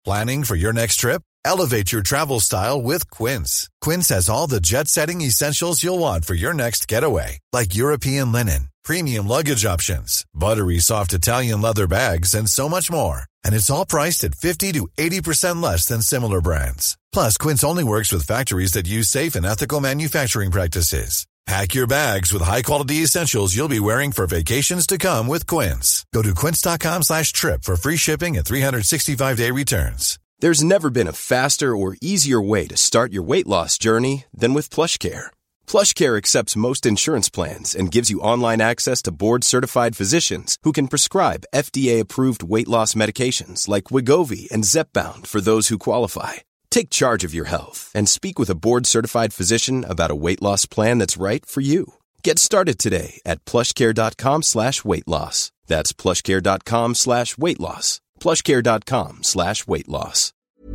Planning for your next trip? Elevate your travel style with Quince. Quince has all the jet-setting essentials you'll want for your next getaway, like European linen, premium luggage options, buttery soft Italian leather bags, and so much more. And it's all priced at 50 to 80% less than similar brands. Plus, Quince only works with factories that use safe and ethical manufacturing practices. Pack your bags with high-quality essentials you'll be wearing for vacations to come with Quince. Go to quince.com/trip for free shipping and 365-day returns. There's never been a faster or easier way to start your weight loss journey than with PlushCare. PlushCare accepts most insurance plans and gives you online access to board-certified physicians who can prescribe FDA-approved weight loss medications like Wegovy and Zepbound for those who qualify. Take charge of your health and speak with a board-certified physician about a weight loss plan that's right for you. Get started today at plushcare.com/weightloss. That's plushcare.com/weightloss. plushcare.com/weightloss.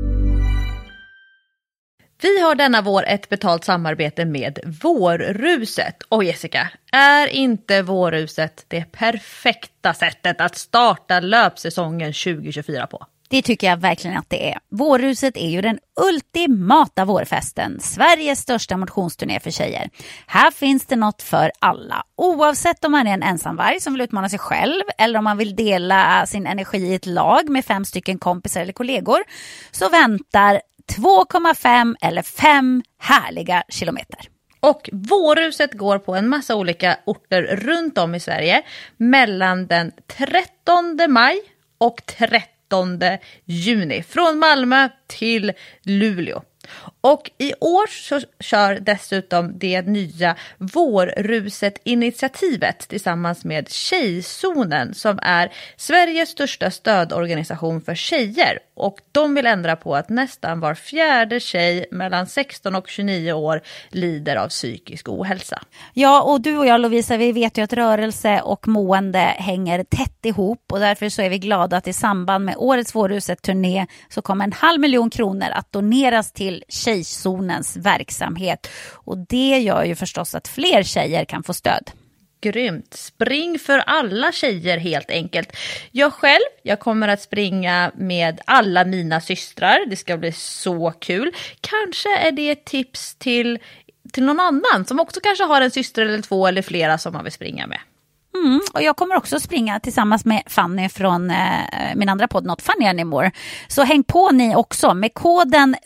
Vi har denna vår ett betalt samarbete med Vårruset. Och Jessica, är inte Vårruset det perfekta sättet att starta löpsäsongen 2024 på? Det tycker jag verkligen att det är. Vårruset är ju den ultimata vårfesten. Sveriges största motionsturné för tjejer. Här finns det något för alla. Oavsett om man är en ensamvarg som vill utmana sig själv eller om man vill dela sin energi i ett lag med 5 stycken kompisar eller kollegor, så väntar 2,5 eller 5 härliga kilometer. Och Vårruset går på en massa olika orter runt om i Sverige mellan den 13 maj och 13 juni. Från Malmö till Luleå. Och i år så kör dessutom det nya Vårruset-initiativet tillsammans med Tjejzonen som är Sveriges största stödorganisation för tjejer. Och de vill ändra på att nästan var 4:e tjej mellan 16 och 29 år lider av psykisk ohälsa. Ja, och du och jag, Lovisa, vi vet ju att rörelse och mående hänger tätt ihop, och därför så är vi glada att i samband med årets Vårruset-turné så kommer 500 000 kronor att doneras till Tjejzonens verksamhet, och det gör ju förstås att fler tjejer kan få stöd. Grymt. Spring för alla tjejer helt enkelt. Jag kommer att springa med alla mina systrar. Det ska bli så kul. Kanske är det ett tips till någon annan som också kanske har en syster eller 2 eller flera som man vill springa med. Och jag kommer också springa tillsammans med Fanny från min andra podd Not Funny Anymore. Så häng på ni också. Med koden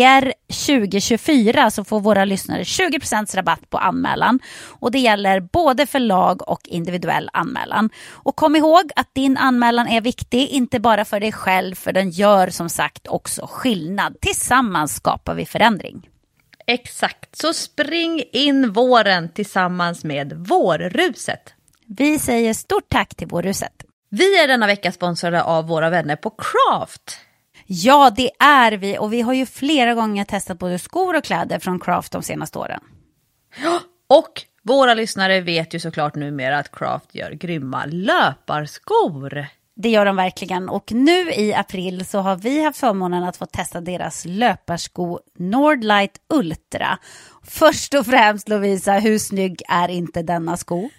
VR2024 så får våra lyssnare 20% rabatt på anmälan. Och det gäller både för lag och individuell anmälan. Och kom ihåg att din anmälan är viktig, inte bara för dig själv, för den gör som sagt också skillnad. Tillsammans skapar vi förändring. Exakt, så spring in våren tillsammans med Vårruset. Vi säger stort tack till Vårruset. Vi är denna vecka sponsrade av våra vänner på Craft. Ja, det är vi, och vi har ju flera gånger testat både skor och kläder från Craft de senaste åren. Och våra lyssnare vet ju såklart numera att Craft gör grymma löparskor. Det gör de verkligen, och nu i april så har vi haft förmånen att få testa deras löparsko Nordlight Ultra. Först och främst, Lovisa, hur snygg är inte denna sko?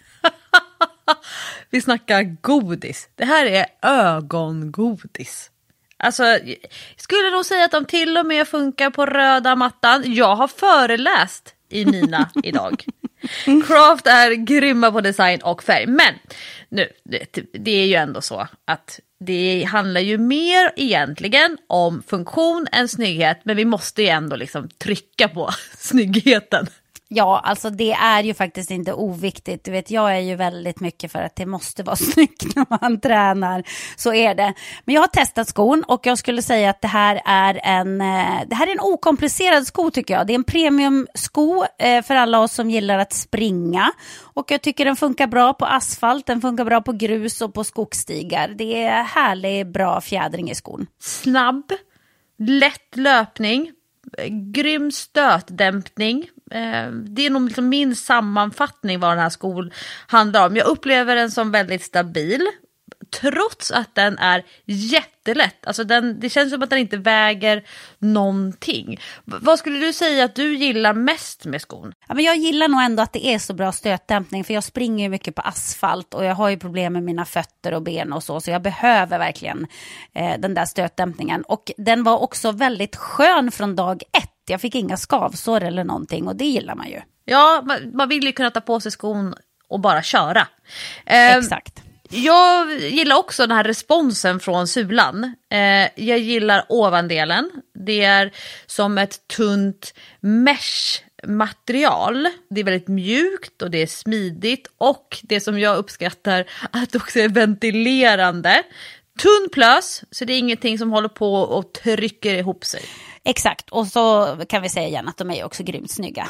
Vi snackar godis. Det här är ögongodis. Alltså, skulle nog säga att de till och med funkar på röda mattan. Jag har föreläst i mina idag. Craft är grymma på design och färg. Men nu, det är ju ändå så att det handlar ju mer egentligen om funktion än snygghet. Men vi måste ju ändå liksom trycka på snyggheten. Ja, alltså det är ju faktiskt inte oviktigt. Du vet, jag är ju väldigt mycket för att det måste vara snyggt när man tränar. Så är det. Men jag har testat skon och jag skulle säga att det här är en okomplicerad sko, tycker jag. Det är en premiumsko för alla oss som gillar att springa. Och jag tycker den funkar bra på asfalt, den funkar bra på grus och på skogsstigar. Det är härlig, bra fjädring i skon. Snabb, lätt löpning, grym stötdämpning. Det är nog liksom min sammanfattning vad den här skon handlar om. Jag upplever den som väldigt stabil. trots att den är jättelätt. Alltså det känns som att den inte väger någonting. Vad skulle du säga att du gillar mest med skon? Ja, men jag gillar nog ändå att det är så bra stötdämpning, för jag springer ju mycket på asfalt och jag har ju problem med mina fötter och ben och så jag behöver verkligen den där stötdämpningen. Och den var också väldigt skön från dag 1. Jag fick inga skavsår eller någonting och det gillar man ju. Ja, man vill ju kunna ta på sig skon och bara köra. Exakt. Jag gillar också den här responsen från sulan. Jag gillar ovandelen. Det är som ett tunt mesh-material. Det är väldigt mjukt och det är smidigt. Och det som jag uppskattar att det också är ventilerande. Tunn plös, så det är ingenting som håller på och trycker ihop sig. Exakt, och så kan vi säga igen att de är också grymt snygga.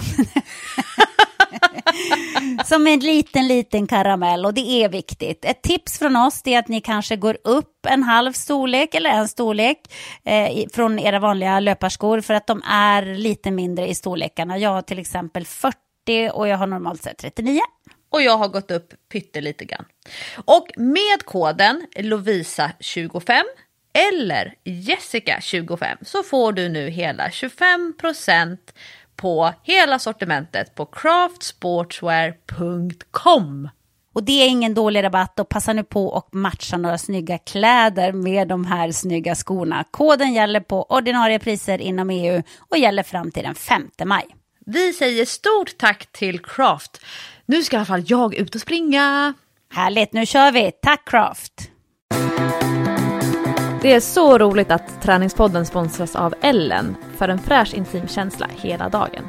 Som en liten karamell, och det är viktigt. Ett tips från oss är att ni kanske går upp en halv storlek eller en storlek från era vanliga löparskor, för att de är lite mindre i storlekarna. Jag har till exempel 40 och jag har normalt sett 39. Och jag har gått upp pyttelite grann. Och med koden Lovisa25 eller Jessica25 så får du nu hela 25% på hela sortimentet på craftsportswear.com. Och det är ingen dålig rabatt, och passa nu på och matcha några snygga kläder med de här snygga skorna. Koden gäller på ordinarie priser inom EU och gäller fram till den 5 maj. Vi säger stort tack till Craft. Nu ska i alla fall jag ut och springa. Härligt, nu kör vi. Tack Craft! Det är så roligt att Träningspodden sponsras av Ellen för en fräsch intim känsla hela dagen.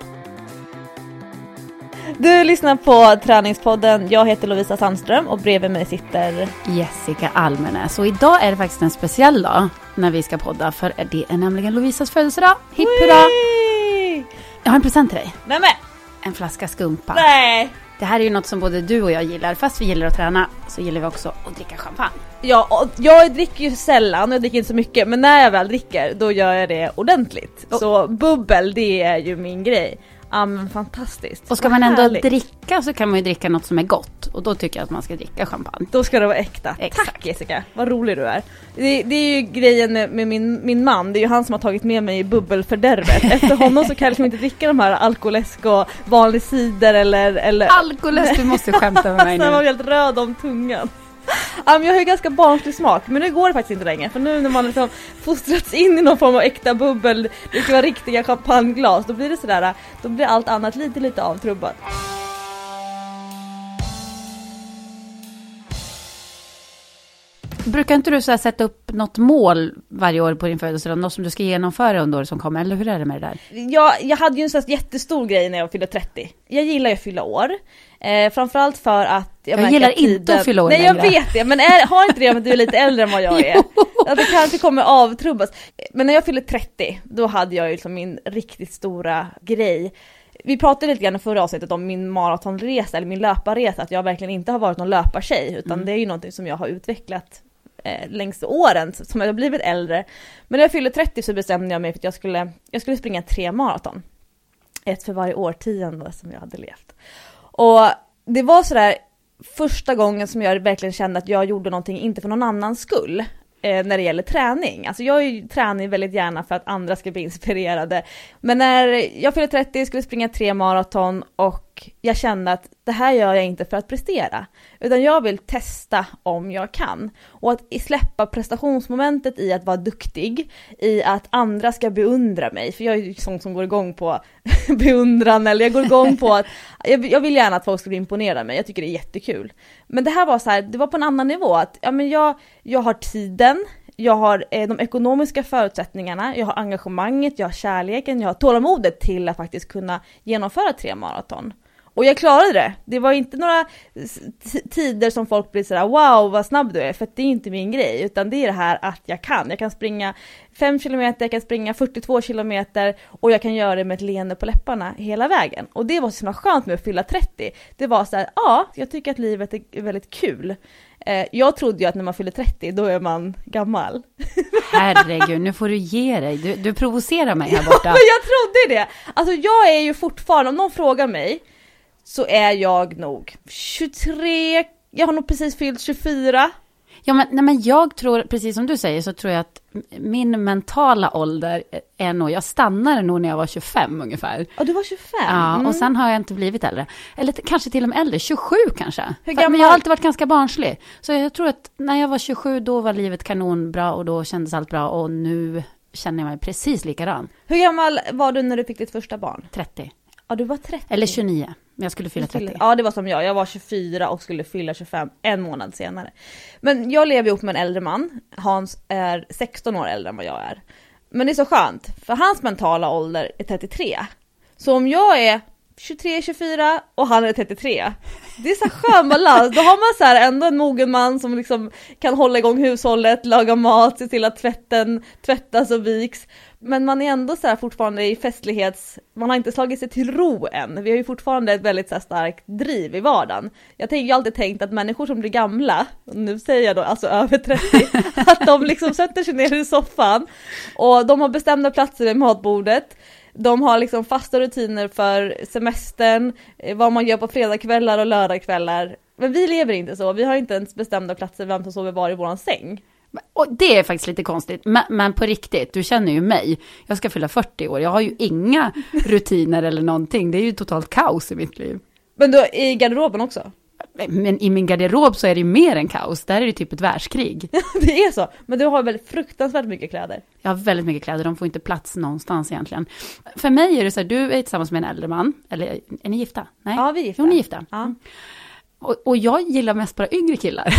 Du lyssnar på Träningspodden. Jag heter Lovisa Sandström och bredvid mig sitter Jessica Almenäs. Och idag är det faktiskt en speciell dag när vi ska podda, för det är nämligen Lovisas födelsedag. Hipp hurra! Jag har en present till dig. Nämen! En flaska skumpa. Nej! Det här är ju något som både du och jag gillar. Fast vi gillar att träna så gillar vi också att dricka champagne. Ja, jag dricker ju sällan, jag dricker inte så mycket, men när jag väl dricker då gör jag det ordentligt. Så bubbel, det är ju min grej. Ja, men fantastiskt. Och ska man ändå dricka så kan man ju dricka något som är gott. Och då tycker jag att man ska dricka champagne. Då ska det vara äkta. Exakt. Tack Jessica, vad rolig du är. Det är ju grejen med min man. Det är ju han som har tagit med mig i bubbelfördärvet. Efter honom så kan jag liksom inte dricka de här alkoläsk och vanlig cider eller... Alkoläsk, du måste skämta med mig nu. Jag var helt röd om tungan. Jag har ju ganska barnslig smak, men nu går det faktiskt inte längre. För nu när man liksom fostrats in i någon form av äkta bubbel, det ska vara riktiga champagneglas, då blir det sådär, då blir allt annat lite avtrubbat. Brukar inte du så här sätta upp något mål varje år på din födelsedag, något som du ska genomföra under året som kommer, eller hur är det med det där? Jag hade ju en sån jättestor grej när jag fyllde 30. Jag gillar ju att fylla år. Framförallt för att jag gillar inte att fylla år. Nej, jag vet det, men har inte det med att du är lite äldre än vad jag är? Att det kanske kommer avtrubbas. Men när jag fyllde 30, då hade jag ju liksom min riktigt stora grej. Vi pratade lite grann i förra avsnittet om min maratonresa eller min löparresa, att jag verkligen inte har varit någon löpartjej, utan det är ju någonting som jag har utvecklat längs åren som jag har blivit äldre. Men när jag fyllde 30 så bestämde jag mig för att jag skulle springa 3 maraton. Ett för varje årtionde som jag hade levt. Och det var sådär första gången som jag verkligen kände att jag gjorde någonting inte för någon annans skull. När det gäller träning. Alltså jag tränar väldigt gärna för att andra ska bli inspirerade. Men när jag fyllde 30 skulle springa 3 maraton och jag kände att det här gör jag inte för att prestera. Utan jag vill testa om jag kan. Och att släppa prestationsmomentet i att vara duktig. I att andra ska beundra mig. För jag är ju sån som går igång på beundran. Eller jag går igång på att jag vill gärna att folk ska imponera mig. Jag tycker det är jättekul. Men det här var så här, det var på en annan nivå. Att ja, men jag har tiden. Jag har de ekonomiska förutsättningarna, jag har engagemanget, jag har kärleken, jag har tålamodet till att faktiskt kunna genomföra 3 maraton. Och jag klarade det. Det var inte några tider som folk blir sådär, wow vad snabb du är, för det är inte min grej. Utan det är det här att jag kan springa 5 kilometer, jag kan springa 42 kilometer och jag kan göra det med ett leende på läpparna hela vägen. Och det var så skönt med att fylla 30. Det var så här, ja, jag tycker att livet är väldigt kul. Jag trodde ju att när man fyller 30 då är man gammal. Herregud, nu får du ge dig. Du provocerar mig här borta. Ja, men jag trodde det. Alltså jag är ju fortfarande, om någon frågar mig så är jag nog 23, jag har nog precis fyllt 24. Ja, men jag tror, precis som du säger, så tror jag att min mentala ålder är nog, jag stannade nog när jag var 25 ungefär. Ja, du var 25? Ja, och sen har jag inte blivit äldre. Eller kanske till och med äldre, 27 kanske. Hur gammal? Men jag har alltid varit ganska barnslig. Så jag tror att när jag var 27, då var livet kanonbra och då kändes allt bra. Och nu känner jag mig precis likadan. Hur gammal var du när du fick ditt första barn? 30. Ja, du var 30. Eller 29. Jag skulle fylla 30. Ja, det var som jag. Jag var 24 och skulle fylla 25 en månad senare. Men jag lever ihop med en äldre man. Hans är 16 år äldre än vad jag är. Men det är så skönt, för hans mentala ålder är 33. Så om jag är 23-24 och han är 33. Det är så skön balans. Då har man så här ändå en mogen man som liksom kan hålla igång hushållet, laga mat, se till att tvätten tvättas och viks. Men man är ändå så här fortfarande i man har inte slagit sig till ro än. Vi har ju fortfarande ett väldigt så här starkt driv i vardagen. Jag har alltid tänkt att människor som blir gamla, och nu säger jag då alltså över 30, att de liksom sätter sig ner i soffan och de har bestämda platser vid matbordet. De har liksom fasta rutiner för semestern, vad man gör på fredagskvällar och lördagskvällar. Men vi lever inte så. Vi har inte ens bestämda platser vem som sover var i våran säng. Och det är faktiskt lite konstigt. Men på riktigt, du känner ju mig. Jag ska fylla 40 år. Jag har ju inga rutiner eller någonting. Det är ju totalt kaos i mitt liv. Men du, i garderoben också? Men i min garderob så är det ju mer än kaos. Där är det typ ett världskrig. Det är så. Men du har väl fruktansvärt mycket kläder? Jag har väldigt mycket kläder. De får inte plats någonstans egentligen. För mig är det så här, du är tillsammans med en äldre man. Eller är ni gifta? Nej? Ja, vi är gifta. Jo, ni är gifta. Ja. Och jag gillar mest bara yngre killar.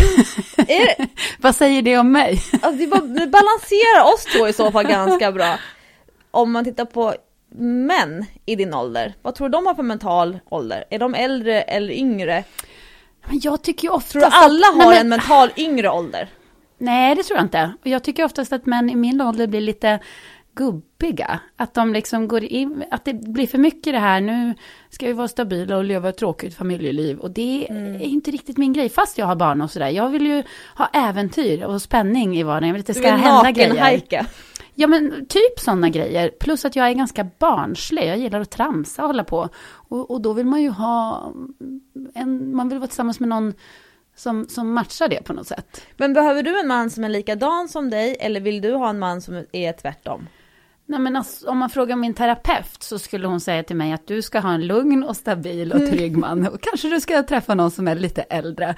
Vad säger det om mig? Alltså, det balanserar oss två i så fall ganska bra. Om man tittar på män i din ålder, vad tror du de har för mental ålder? Är de äldre eller yngre? Men jag tycker ju oftast tror du alla har en mental yngre ålder? Nej, det tror jag inte. Och jag tycker oftast att män i min ålder blir lite gubbiga. Att de liksom går in, att det blir för mycket det här, nu ska vi vara stabila och leva ett tråkigt familjeliv. Och det är inte riktigt min grej, fast jag har barn och sådär. Jag vill ju ha äventyr och spänning i vardagen. Jag vill att det ska hända grejer. Hajka. Ja, men typ sådana grejer. Plus att jag är ganska barnslig. Jag gillar att tramsa och hålla på. Och då vill man ju ha man vill vara tillsammans med någon som matchar det på något sätt. Men behöver du en man som är likadan som dig, eller vill du ha en man som är tvärtom? Nej, men alltså, om man frågar min terapeut så skulle hon säga till mig att du ska ha en lugn och stabil och trygg man. Och kanske du ska träffa någon som är lite äldre.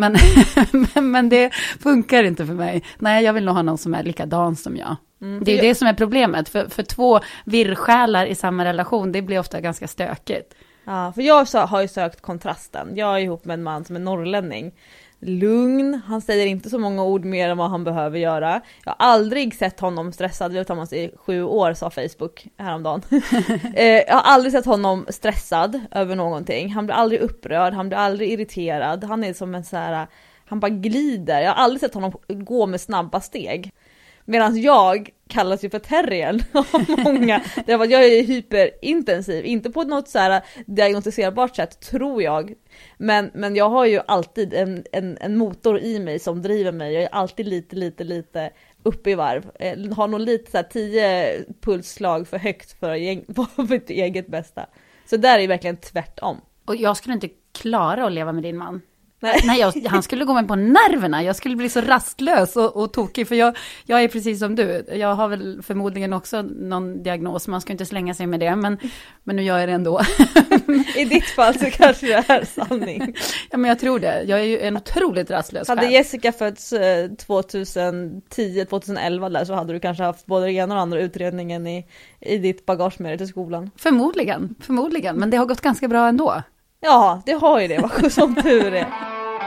Men det funkar inte för mig. Nej, jag vill nog ha någon som är likadan som jag. Det är det som är problemet. För två virrsjälar i samma relation, det blir ofta ganska stökigt. Ja, för jag har ju sökt kontrasten. Jag är ihop med en man som är norrlänning. Lugn, han säger inte så många ord mer än vad han behöver göra. Jag har aldrig sett honom stressad. Vi har tillsammans i 7 år, sa Facebook häromdagen. Jag har aldrig sett honom stressad över någonting. Han blir aldrig upprörd, han blir aldrig irriterad. Han är som en så här, han bara glider. Jag har aldrig sett honom gå med snabba steg. Medan jag kallas ju för terriern av många. Det var, jag är hyperintensiv, inte på något så här diagnostiserbart sätt tror jag. Men jag har ju alltid en motor i mig som driver mig. Jag är alltid lite uppe i varv. Jag har nog lite så här 10 pulsslag för högt för mitt eget bästa. Så där är verkligen tvärtom. Och jag skulle inte klara att leva med din man. Nej, han skulle gå mig på nerverna. Jag skulle bli så rastlös och tokig. För jag är precis som du. Jag har väl förmodligen också någon diagnos. Man ska inte slänga sig med det. Men nu gör jag det ändå. I ditt fall så kanske det är sanning. Ja, men jag tror det. Jag är ju en otroligt rastlös Hade själv. Jessica fötts 2010-2011 där, så hade du kanske haft både den ena och andra utredningen i ditt bagage med dig till skolan. Förmodligen. Men det har gått ganska bra ändå. Ja, det har ju det. Vad som tur är.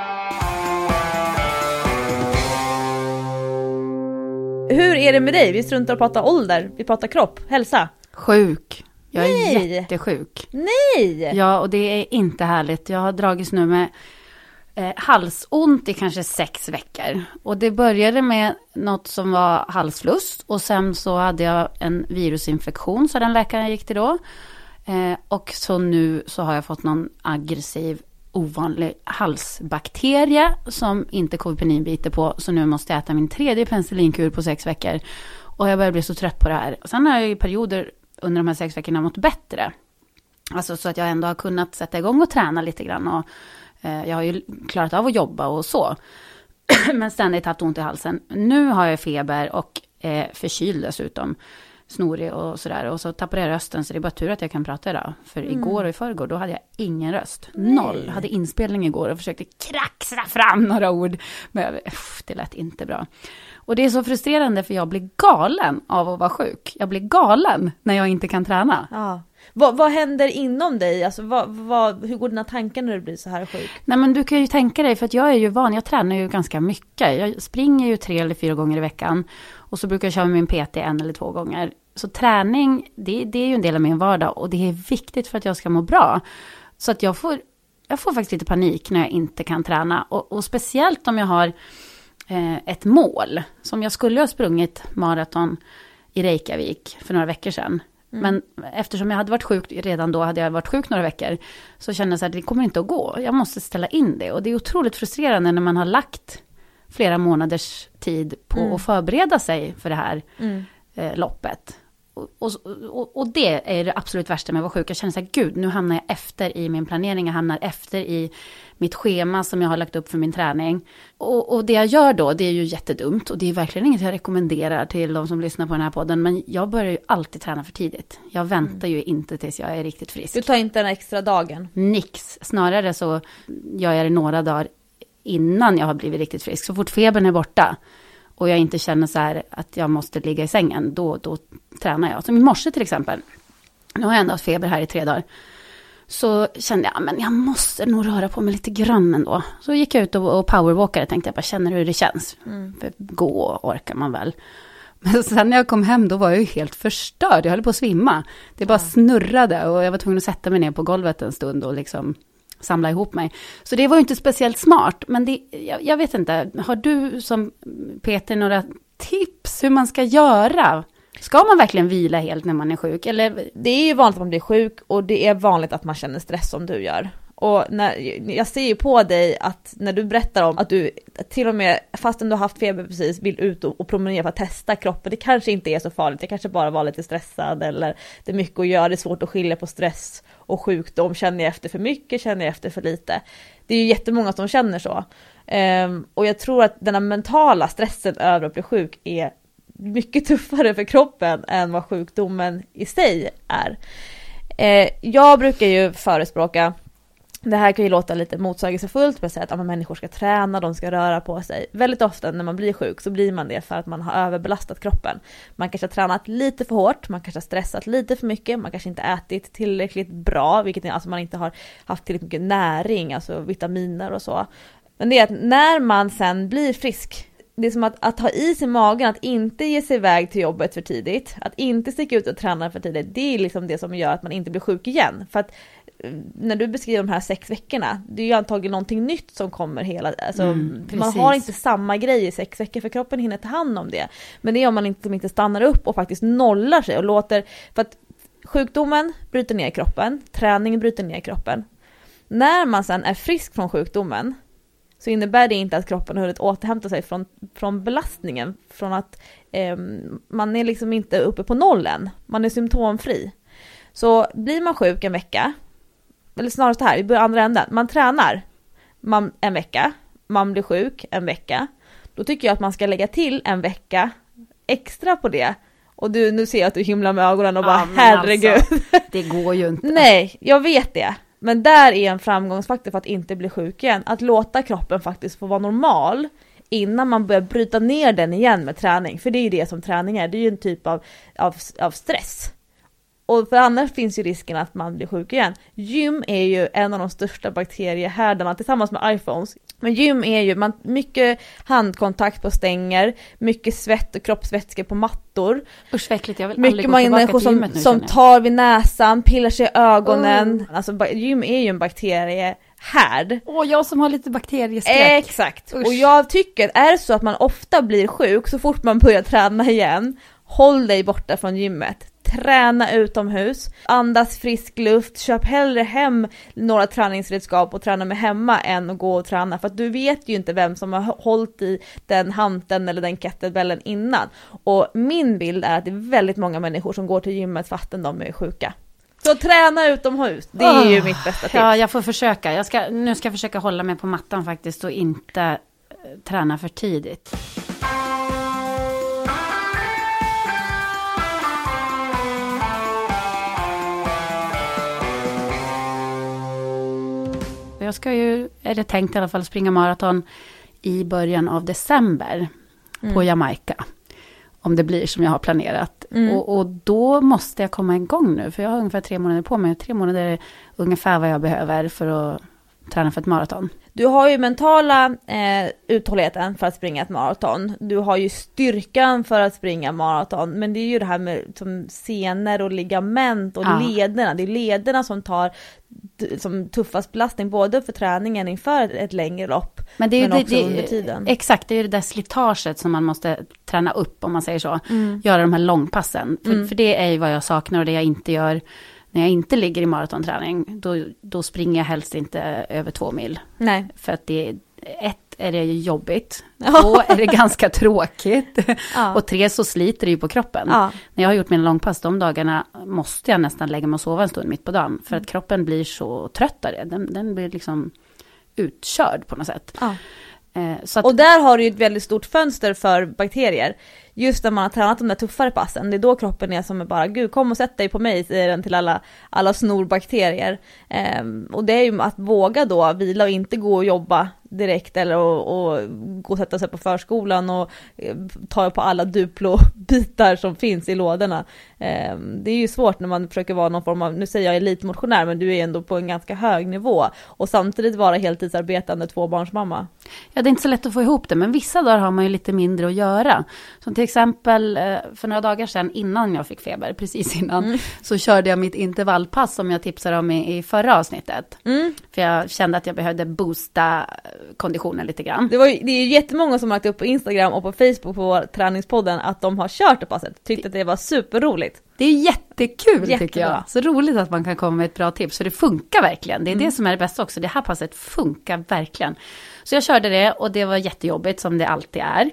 Hur är det med dig? Vi struntar och pratar ålder. Vi pratar kropp, hälsa. Sjuk. Jag är jättesjuk. Nej! Ja, och det är inte härligt. Jag har dragits nu med halsont i kanske 6 veckor. Och det började med något som var halsfluss. Och sen så hade jag en virusinfektion, så den läkaren gick till då. Och så nu så har jag fått någon aggressiv, ovanlig halsbakterie som inte covid-19 biter på. Så nu måste jag äta min 3:e penicillinkur på 6 veckor. Och jag börjar bli så trött på det här. Och sen har jag i perioder under de här 6 veckorna mått bättre. Alltså så att jag ändå har kunnat sätta igång och träna lite grann. Och jag har ju klarat av att jobba och så. Men ständigt haft ont i halsen. Nu har jag feber och förkyld dessutom. Snorig och sådär. Och så tappade jag rösten, så det är bara tur att jag kan prata idag. För igår och i förrgår, då hade jag ingen röst. Noll. Jag hade inspelning igår och försökte kraxra fram några ord. Men det lät inte bra. Och det är så frustrerande, för jag blir galen av att vara sjuk. Jag blir galen när jag inte kan träna. Ja. Vad händer inom dig? Alltså, hur går dina tankar när du blir så här sjuk? Nej, men du kan ju tänka dig, för att jag är ju van, jag tränar ju ganska mycket. Jag springer ju 3 eller 4 gånger i veckan. Och så brukar jag köra med min PT 1 eller 2 gånger. Så träning, det är ju en del av min vardag. Och det är viktigt för att jag ska må bra. Så att jag får faktiskt lite panik när jag inte kan träna. Och speciellt om jag har ett mål. Som jag skulle ha sprungit maraton i Reykjavik för några veckor sedan. Men eftersom jag hade varit sjuk redan då, hade jag varit sjuk några veckor, så kände jag att det kommer inte att gå. Jag måste ställa in det. Och det är otroligt frustrerande när man har lagt flera månaders tid på att förbereda sig för det här loppet. Och det är det absolut värsta med att vara sjuk. Jag känner så här, gud, nu hamnar jag efter i min planering. Jag hamnar efter i mitt schema som jag har lagt upp för min träning. Och det jag gör då, det är ju jättedumt. Och det är verkligen inget jag rekommenderar till de som lyssnar på den här podden. Men jag börjar ju alltid träna för tidigt. Jag väntar ju inte tills jag är riktigt frisk. Du tar inte den extra dagen? Nix. Snarare så gör jag det några dagar innan jag har blivit riktigt frisk. Så fort febern är borta och jag inte känner så här att jag måste ligga i sängen, då tränar jag. Som i morse till exempel. Nu har jag ändå haft feber här i 3 dagar. Så kände jag, men jag måste nog röra på mig lite grann ändå. Så gick jag ut och powerwalkade. Tänkte jag bara, känner hur det känns. För gå orkar man väl. Men sen när jag kom hem, då var jag ju helt förstörd. Jag höll på att svimma. Det bara snurrade och jag var tvungen att sätta mig ner på golvet en stund och liksom samla ihop mig. Så det var ju inte speciellt smart. Men jag vet inte, har du som Peter några tips hur man ska göra? Ska man verkligen vila helt när man är sjuk? Eller? Det är ju vanligt att man blir sjuk, och det är vanligt att man känner stress som du gör. Och jag ser ju på dig att när du berättar om att du till och med, fastän du har haft feber precis, vill ut och promenera för att testa kroppen. Det kanske inte är så farligt, det kanske bara var lite stressad, eller det är mycket att göra, det är svårt att skilja på stress och sjukdom. Känner jag efter för mycket, känner jag efter för lite? Det är ju jättemånga som känner så. Och jag tror att den här mentala stressen över att bli sjuk är mycket tuffare för kroppen än vad sjukdomen i sig är. Jag brukar ju förespråka, det här kan ju låta lite motsägelsefullt, med att säga att människor ska träna, de ska röra på sig. Väldigt ofta när man blir sjuk så blir man det för att man har överbelastat kroppen. Man kanske har tränat lite för hårt, man kanske har stressat lite för mycket, man kanske inte ätit tillräckligt bra, vilket är alltså man inte har haft tillräckligt mycket näring, alltså vitaminer och så. Men det är att när man sen blir frisk, det är som att ha is i magen, att inte ge sig iväg till jobbet för tidigt, att inte sticka ut och träna för tidigt, det är liksom det som gör att man inte blir sjuk igen. För att när du beskriver de här 6 veckorna, det är ju antagligen någonting nytt som kommer hela, alltså man har inte samma grej i 6 veckor, för kroppen hinner ta hand om det. Men det är om man inte stannar upp och faktiskt nollar sig och låter, för att sjukdomen bryter ner kroppen, träningen bryter ner kroppen. När man sen är frisk från sjukdomen, så innebär det inte att kroppen har hunnit återhämta sig från belastningen. Från att man är liksom inte uppe på nollen. Man är symptomfri. Så blir man sjuk en vecka, eller snarare så här, vi börjar andra änden. Man tränar en vecka, man blir sjuk en vecka. Då tycker jag att man ska lägga till en vecka extra på det. Och nu ser jag att du himlar med ögonen och bara, herregud. Alltså, det går ju inte. Nej, jag vet det. Men där är en framgångsfaktor för att inte bli sjuk igen. Att låta kroppen faktiskt få vara normal innan man börjar bryta ner den igen med träning. För det är ju det som träning är. Det är ju en typ av stress. Och för annars finns ju risken att man blir sjuk igen. Gym är ju en av de största bakteriehärdarna tillsammans med iPhones. Men gym är ju mycket handkontakt på stänger, mycket svett och kroppsvätskor på mattor. Usch, äckligt, jag vill mycket aldrig gå tillbaka till människor som tar vid näsan, pillar sig i ögonen. Alltså gym är ju en bakteriehärd. Jag som har lite bakterieskräck. Exakt. Usch. Och jag tycker att är det så att man ofta blir sjuk så fort man börjar träna igen, håll dig borta från gymmet. Träna utomhus, andas frisk luft, köp hellre hem några träningsredskap och träna med hemma än att gå och träna, för att du vet ju inte vem som har hållit i den hanteln eller den kettlebellen innan. Och min bild är att det är väldigt många människor som går till gymmet fastän de är sjuka. Så träna utomhus, det är ju mitt bästa tips. Ja, jag får försöka. Nu ska jag försöka hålla mig på mattan faktiskt och inte träna för tidigt. Jag ska ju, är det tänkt i alla fall, springa maraton i början av december på Jamaica. Om det blir som jag har planerat. Och då måste jag komma igång nu. För jag har ungefär 3 månader på mig. 3 månader är ungefär vad jag behöver för att träna för ett maraton. Du har ju mentala uthålligheten för att springa ett maraton. Du har ju styrkan för att springa maraton. Men det är ju det här med som senor och ligament och lederna. Det är lederna som tar som tuffast belastning både för träningen inför ett längre lopp men också under tiden. Exakt, det är ju det där slitaget som man måste träna upp om man säger så. Göra de här långpassen. För det är ju vad jag saknar och det jag inte gör när jag inte ligger i maratonträning. Då springer jag helst inte över 2 mil. Nej. För att är det jobbigt. 2 är det ganska tråkigt. Och 3 så sliter det ju på kroppen. När jag har gjort mina långpass de dagarna måste jag nästan lägga mig och sova en stund mitt på dagen. För att kroppen blir så tröttare. Den blir liksom utkörd på något sätt. Så att, och där har du ju ett väldigt stort fönster för bakterier. Just när man har tränat de där tuffare passen. Det är då kroppen är som är bara, gud kom och sätt dig på mig, säger den till alla snorbakterier. Och det är ju att våga då vila och inte gå och jobba direkt eller och gå och sätta sig på förskolan och ta på alla Duplo-bitar som finns i lådorna. Det är ju svårt när man försöker vara någon form av, nu säger jag elitmotionär, men du är ändå på en ganska hög nivå och samtidigt vara heltidsarbetande 2-barnsmamma. Ja, det är inte så lätt att få ihop det, men vissa dagar har man ju lite mindre att göra. Som till exempel för några dagar sedan innan jag fick feber, precis innan, så körde jag mitt intervallpass som jag tipsade om i förra avsnittet. För jag kände att jag behövde boosta konditionen lite grann. Det är ju jättemånga som har lagt upp på Instagram och på Facebook på träningspodden att de har kört det passet. Tyckte att det var superroligt. Det är jättekul tycker jag. Så roligt att man kan komma med ett bra tips. Så det funkar verkligen. Det är det som är det bästa också. Det här passet funkar verkligen. Så jag körde det och det var jättejobbigt som det alltid är.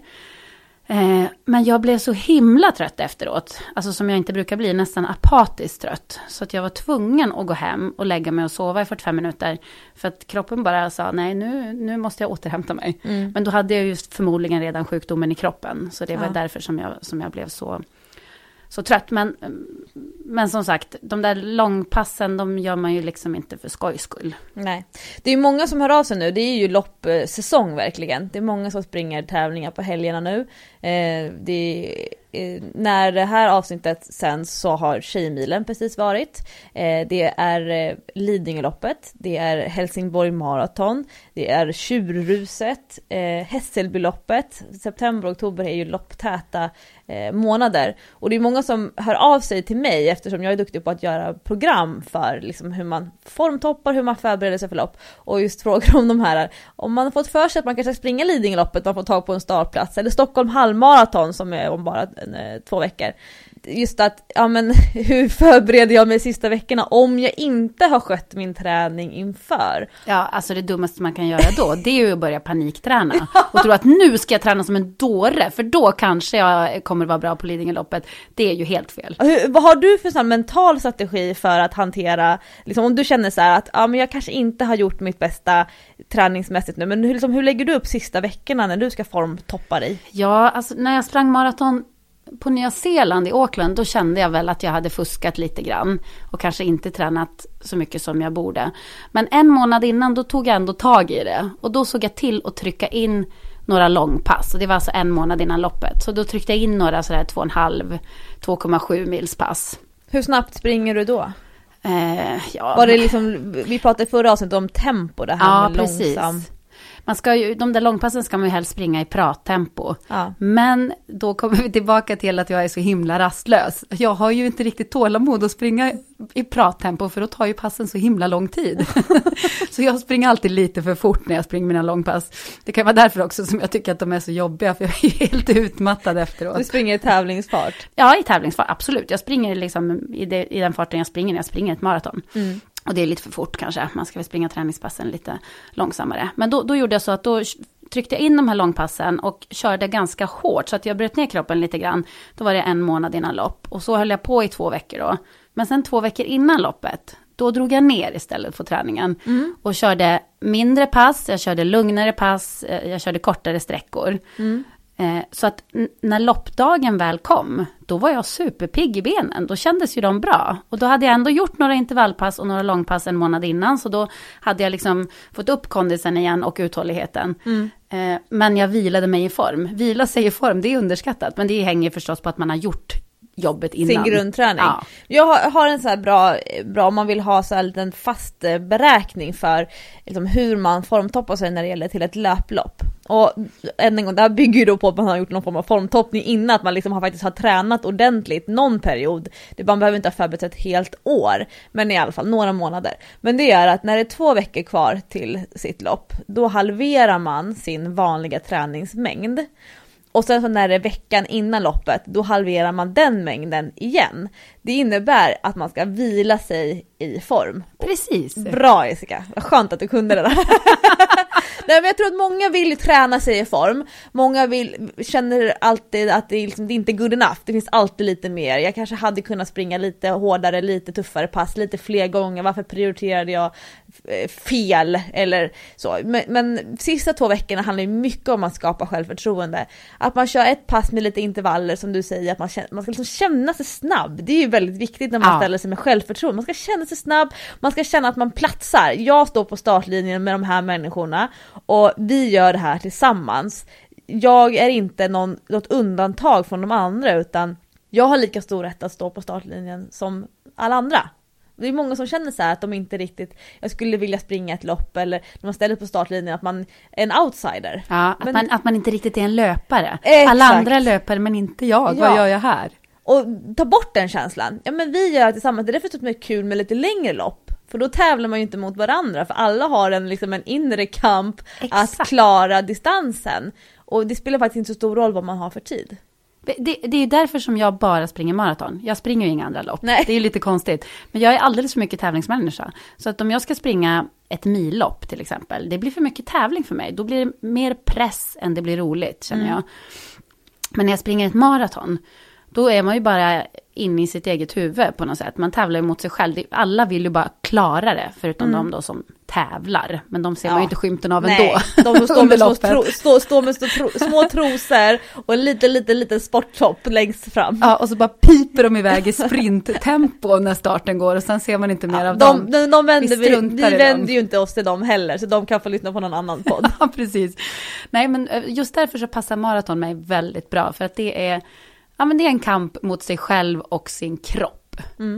Men jag blev så himla trött efteråt. Alltså som jag inte brukar bli, nästan apatiskt trött. Så att jag var tvungen att gå hem och lägga mig och sova i 45 minuter. För att kroppen bara sa, nej nu måste jag återhämta mig. Men då hade jag just förmodligen redan sjukdomen i kroppen. Så det var därför som jag blev så trött. Men som sagt, de där långpassen, de gör man ju liksom inte för skojs skull. Nej. Det är ju många som hör av sig nu. Det är ju loppsäsong verkligen. Det är många som springer tävlingar på helgerna nu. När det här avsnittet sen så har Tjejmilen precis varit. Det är Lidingöloppet, det är Helsingborg Marathon, det är Tjurruset, Hässelbyloppet. September och oktober är ju lopptäta månader. Och det är många som hör av sig till mig eftersom jag är duktig på att göra program för liksom hur man formtoppar, hur man förbereder sig för lopp. Och just frågar om de här, om man har fått för sig att man kanske springer Lidingöloppet, man får tag på en startplats, eller Stockholm halvmaraton som är om bara 2 veckor. Just att, ja men hur förbereder jag mig sista veckorna om jag inte har skött min träning inför? Ja, alltså det dummaste man kan göra då, det är ju att börja panikträna. Och tro att nu ska jag träna som en dåre, för då kanske jag kommer vara bra på Lidingöloppet. Det är ju helt fel. Vad har du för sån mental strategi för att hantera, liksom, om du känner så här att ja, men jag kanske inte har gjort mitt bästa träningsmässigt nu, men hur lägger du upp sista veckorna när du ska formtoppa dig? Ja, alltså när jag sprang maraton på Nya Zeeland i Auckland, då kände jag väl att jag hade fuskat lite grann och kanske inte tränat så mycket som jag borde. Men 1 månad innan, då tog jag ändå tag i det. Och då såg jag till att trycka in några långpass. Och det var alltså 1 månad innan loppet. Så då tryckte jag in några sådär 2,5-2,7 mils pass. Hur snabbt springer du då? Var det liksom, vi pratade förra avsnittet om tempo, det här med precis. Långsam. Man ska ju, de där långpassen ska man ju helst springa i prattempo. Ja. Men då kommer vi tillbaka till att jag är så himla rastlös. Jag har ju inte riktigt tålamod att springa i prattempo, för då tar ju passen så himla lång tid. Så jag springer alltid lite för fort när jag springer mina långpass. Det kan vara därför också som jag tycker att de är så jobbiga, för jag är helt utmattad efteråt. Du springer i tävlingsfart? Ja, i tävlingsfart, absolut. Jag springer liksom i den farten jag springer när jag springer ett maraton. Mm. Och det är lite för fort kanske. Man ska väl springa träningspassen lite långsammare. Men då gjorde jag så att då tryckte jag in de här långpassen och körde ganska hårt. Så att jag bröt ner kroppen lite grann. Då var det 1 månad innan lopp. Och så höll jag på i 2 veckor då. Men sen 2 veckor innan loppet, Då drog jag ner istället för träningen. Och körde mindre pass, jag körde lugnare pass, jag körde kortare sträckor. Så att när loppdagen väl kom, då var jag superpigg i benen. Då kändes ju de bra. Och då hade jag ändå gjort några intervallpass och några långpass en månad innan. Så då hade jag liksom fått upp kondisen igen och uthålligheten. Men jag vilade mig i form. Vila sig i form, det är underskattat. Men det hänger förstås på att man har gjort jobbet innan. Sin grundträning. Ja. Jag har en så här bra om man vill ha så här en fast beräkning för liksom hur man formtoppar sig när det gäller till ett löplopp. Och än en gång, det här bygger ju då på att man har gjort någon form av formtoppning innan, att man liksom faktiskt har tränat ordentligt någon period. Man behöver inte ha förberett ett helt år, men i alla fall några månader. Men det är att när det är 2 veckor kvar till sitt lopp, då halverar man sin vanliga träningsmängd. Och sen så när det är veckan innan loppet, då halverar man den mängden igen. Det innebär att man ska vila sig i form. Precis. Bra Jessica, vad skönt att du kunde det där. Nej, men jag tror att många vill träna sig i form. Många känner alltid att det är inte good enough. Det finns alltid lite mer. Jag kanske hade kunnat springa lite hårdare, lite tuffare pass, lite fler gånger. Varför prioriterade jag fel? Eller så. Men sista 2 veckorna handlar ju mycket om att skapa självförtroende. Att man kör ett pass med lite intervaller, som du säger. Att man ska liksom känna sig snabb. Det är ju väldigt viktigt när man ställer sig med självförtroende. Man ska känna sig snabb. Man ska känna att man platsar. Jag står på startlinjen med de här människorna. Och vi gör det här tillsammans. Jag är inte något undantag från de andra, utan jag har lika stor rätt att stå på startlinjen som alla andra. Det är många som känner så här att de inte riktigt, jag skulle vilja springa ett lopp, eller när man ställer på startlinjen att man är en outsider. Ja, att man inte riktigt är en löpare. Exakt. Alla andra löpare, men inte jag. Vad gör jag här? Och ta bort den känslan. Ja, men vi gör det tillsammans. Det är därför det är kul med lite längre lopp. För då tävlar man ju inte mot varandra. För alla har en inre kamp. Exakt. Att klara distansen. Och det spelar faktiskt inte så stor roll vad man har för tid. Det är ju därför som jag bara springer maraton. Jag springer ju inga andra lopp. Nej. Det är ju lite konstigt. Men jag är alldeles för mycket tävlingsmänniska. Så att om jag ska springa ett millopp till exempel, det blir för mycket tävling för mig. Då blir det mer press än det blir roligt, känner jag. Men när jag springer ett maraton, då är man ju bara inne i sitt eget huvud på något sätt. Man tävlar mot sig själv. Alla vill ju bara klara det, förutom de då som tävlar. Men de ser man ju inte skymten av ändå. De som står med små trosor och en liten sporttopp längst fram. Ja, och så bara piper de iväg i sprinttempo när starten går. Och sen ser man inte mer av dem. Vi vänder ju inte oss till dem heller. Så de kan få lyssna på någon annan podd. Ja, precis. Nej, men just därför så passar maraton mig väldigt bra. För att det är... Ja, men det är en kamp mot sig själv och sin kropp.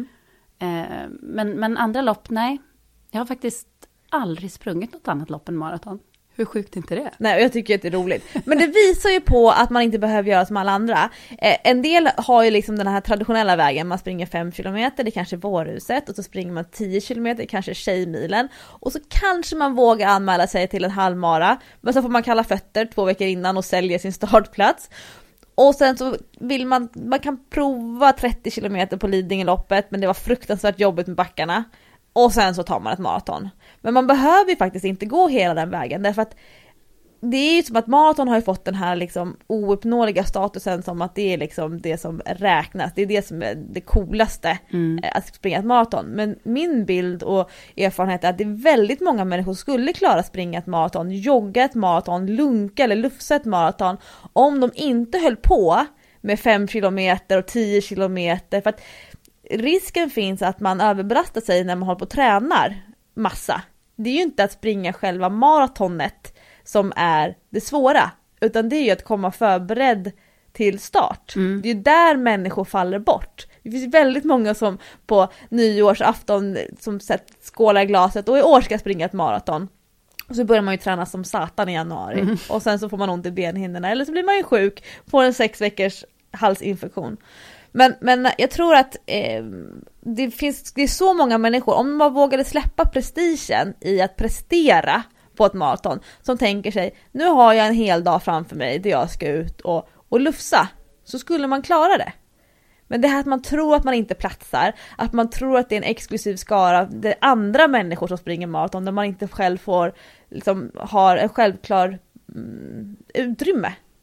Men andra lopp, nej. Jag har faktiskt aldrig sprungit något annat lopp än maraton. Hur sjukt inte det? Nej, jag tycker att det är roligt. Men det visar ju på att man inte behöver göra som alla andra. En del har ju liksom den här traditionella vägen. Man springer 5 kilometer, det kanske är Vårhuset. Och så springer man 10 kilometer, kanske Tjejmilen. Och så kanske man vågar anmäla sig till en halvmara. Men så får man kalla fötter 2 veckor innan och sälja sin startplats. Och sen så vill man kan prova 30 kilometer på Lidingöloppet, men det var fruktansvärt jobbigt med backarna. Och sen så tar man ett maraton. Men man behöver ju faktiskt inte gå hela den vägen, därför att det är ju som att maraton har ju fått den här liksom ouppnåeliga statusen som att det är liksom det som räknas. Det är det som är det coolaste att springa ett maraton. Men min bild och erfarenhet är att det är väldigt många människor som skulle klara att springa ett maraton, jogga ett maraton, lunka eller lufsa ett maraton om de inte höll på med 5 kilometer och 10 kilometer. För att risken finns att man överbelastar sig när man håller på och tränar massa. Det är ju inte att springa själva maratonet som är det svåra, utan det är ju att komma förberedd till start. Det är ju där människor faller bort. Det finns väldigt många som på nyårsafton som skålar i glaset och i år ska springa ett maraton. Och så börjar man ju träna som satan i januari. Och sen så får man ont i benhinnorna, eller så blir man ju sjuk, får en 6 veckors halsinfektion. Men jag tror att det är så många människor, om man vågade släppa prestigen i att prestera på ett maraton, som tänker sig, nu har jag en hel dag framför mig där jag ska ut och lufsa, så skulle man klara det. Men det här att man tror att man inte platsar, att man tror att det är en exklusiv skara, det är andra människor som springer maraton, där man inte själv får liksom, har en självklar utrymme.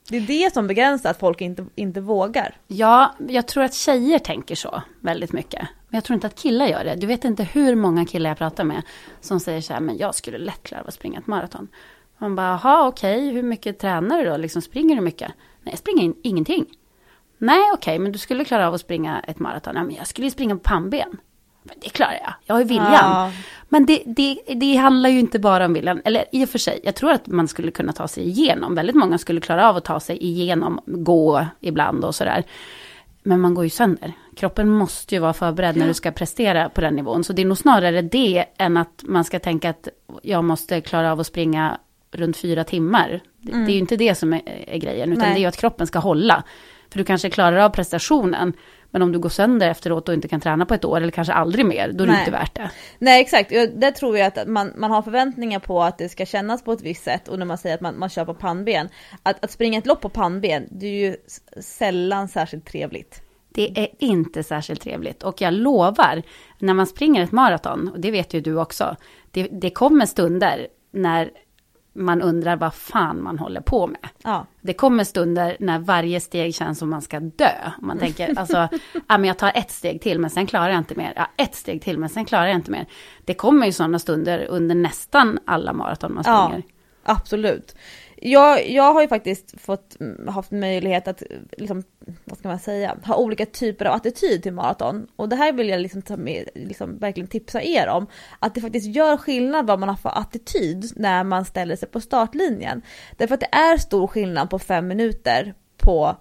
Det är det som begränsar att folk inte vågar. Ja, jag tror att tjejer tänker så väldigt mycket. Men jag tror inte att killar gör det. Du vet inte hur många killar jag pratar med som säger så här, men jag skulle lätt klara att springa ett maraton. Man bara, jaha okej, hur mycket tränar du då? Liksom, springer du mycket? Nej, jag springer ingenting. Nej, okej, men du skulle klara av att springa ett maraton. Ja, men jag skulle ju springa på pannben. Men det klarar jag. Jag har ju viljan. Ja. Men det handlar ju inte bara om viljan. Eller i och för sig, jag tror att man skulle kunna ta sig igenom. Väldigt många skulle klara av att ta sig igenom, gå ibland och sådär. Men man går ju sönder. Kroppen måste ju vara förberedd när du ska prestera på den nivån. Så det är nog snarare det än att man ska tänka att jag måste klara av att springa runt 4 timmar. Det är ju inte det som är grejen. Utan det är ju att kroppen ska hålla. För du kanske klarar av prestationen. Men om du går sönder efteråt och inte kan träna på ett år eller kanske aldrig mer, då är det inte värt det. Nej, exakt. Det tror jag att man har förväntningar på att det ska kännas på ett visst sätt. Och när man säger att man kör på pannben. Att springa ett lopp på pannben, det är ju sällan särskilt trevligt. Det är inte särskilt trevligt. Och jag lovar, när man springer ett maraton, och det vet ju du också, det kommer stunder när man undrar vad fan man håller på med. Ja. Det kommer stunder när varje steg känns som man ska dö. Man tänker, alltså, men jag tar ett steg till men sen klarar jag inte mer. Ja, ett steg till men sen klarar jag inte mer. Det kommer ju sådana stunder under nästan alla maraton man springer. Ja, absolut. Jag har ju faktiskt haft möjlighet att liksom, vad ska man säga, ha olika typer av attityd till maraton. Och det här vill jag liksom ta med, liksom verkligen tipsa er om. Att det faktiskt gör skillnad vad man har för attityd när man ställer sig på startlinjen. Därför att det är stor skillnad på 5 minuter på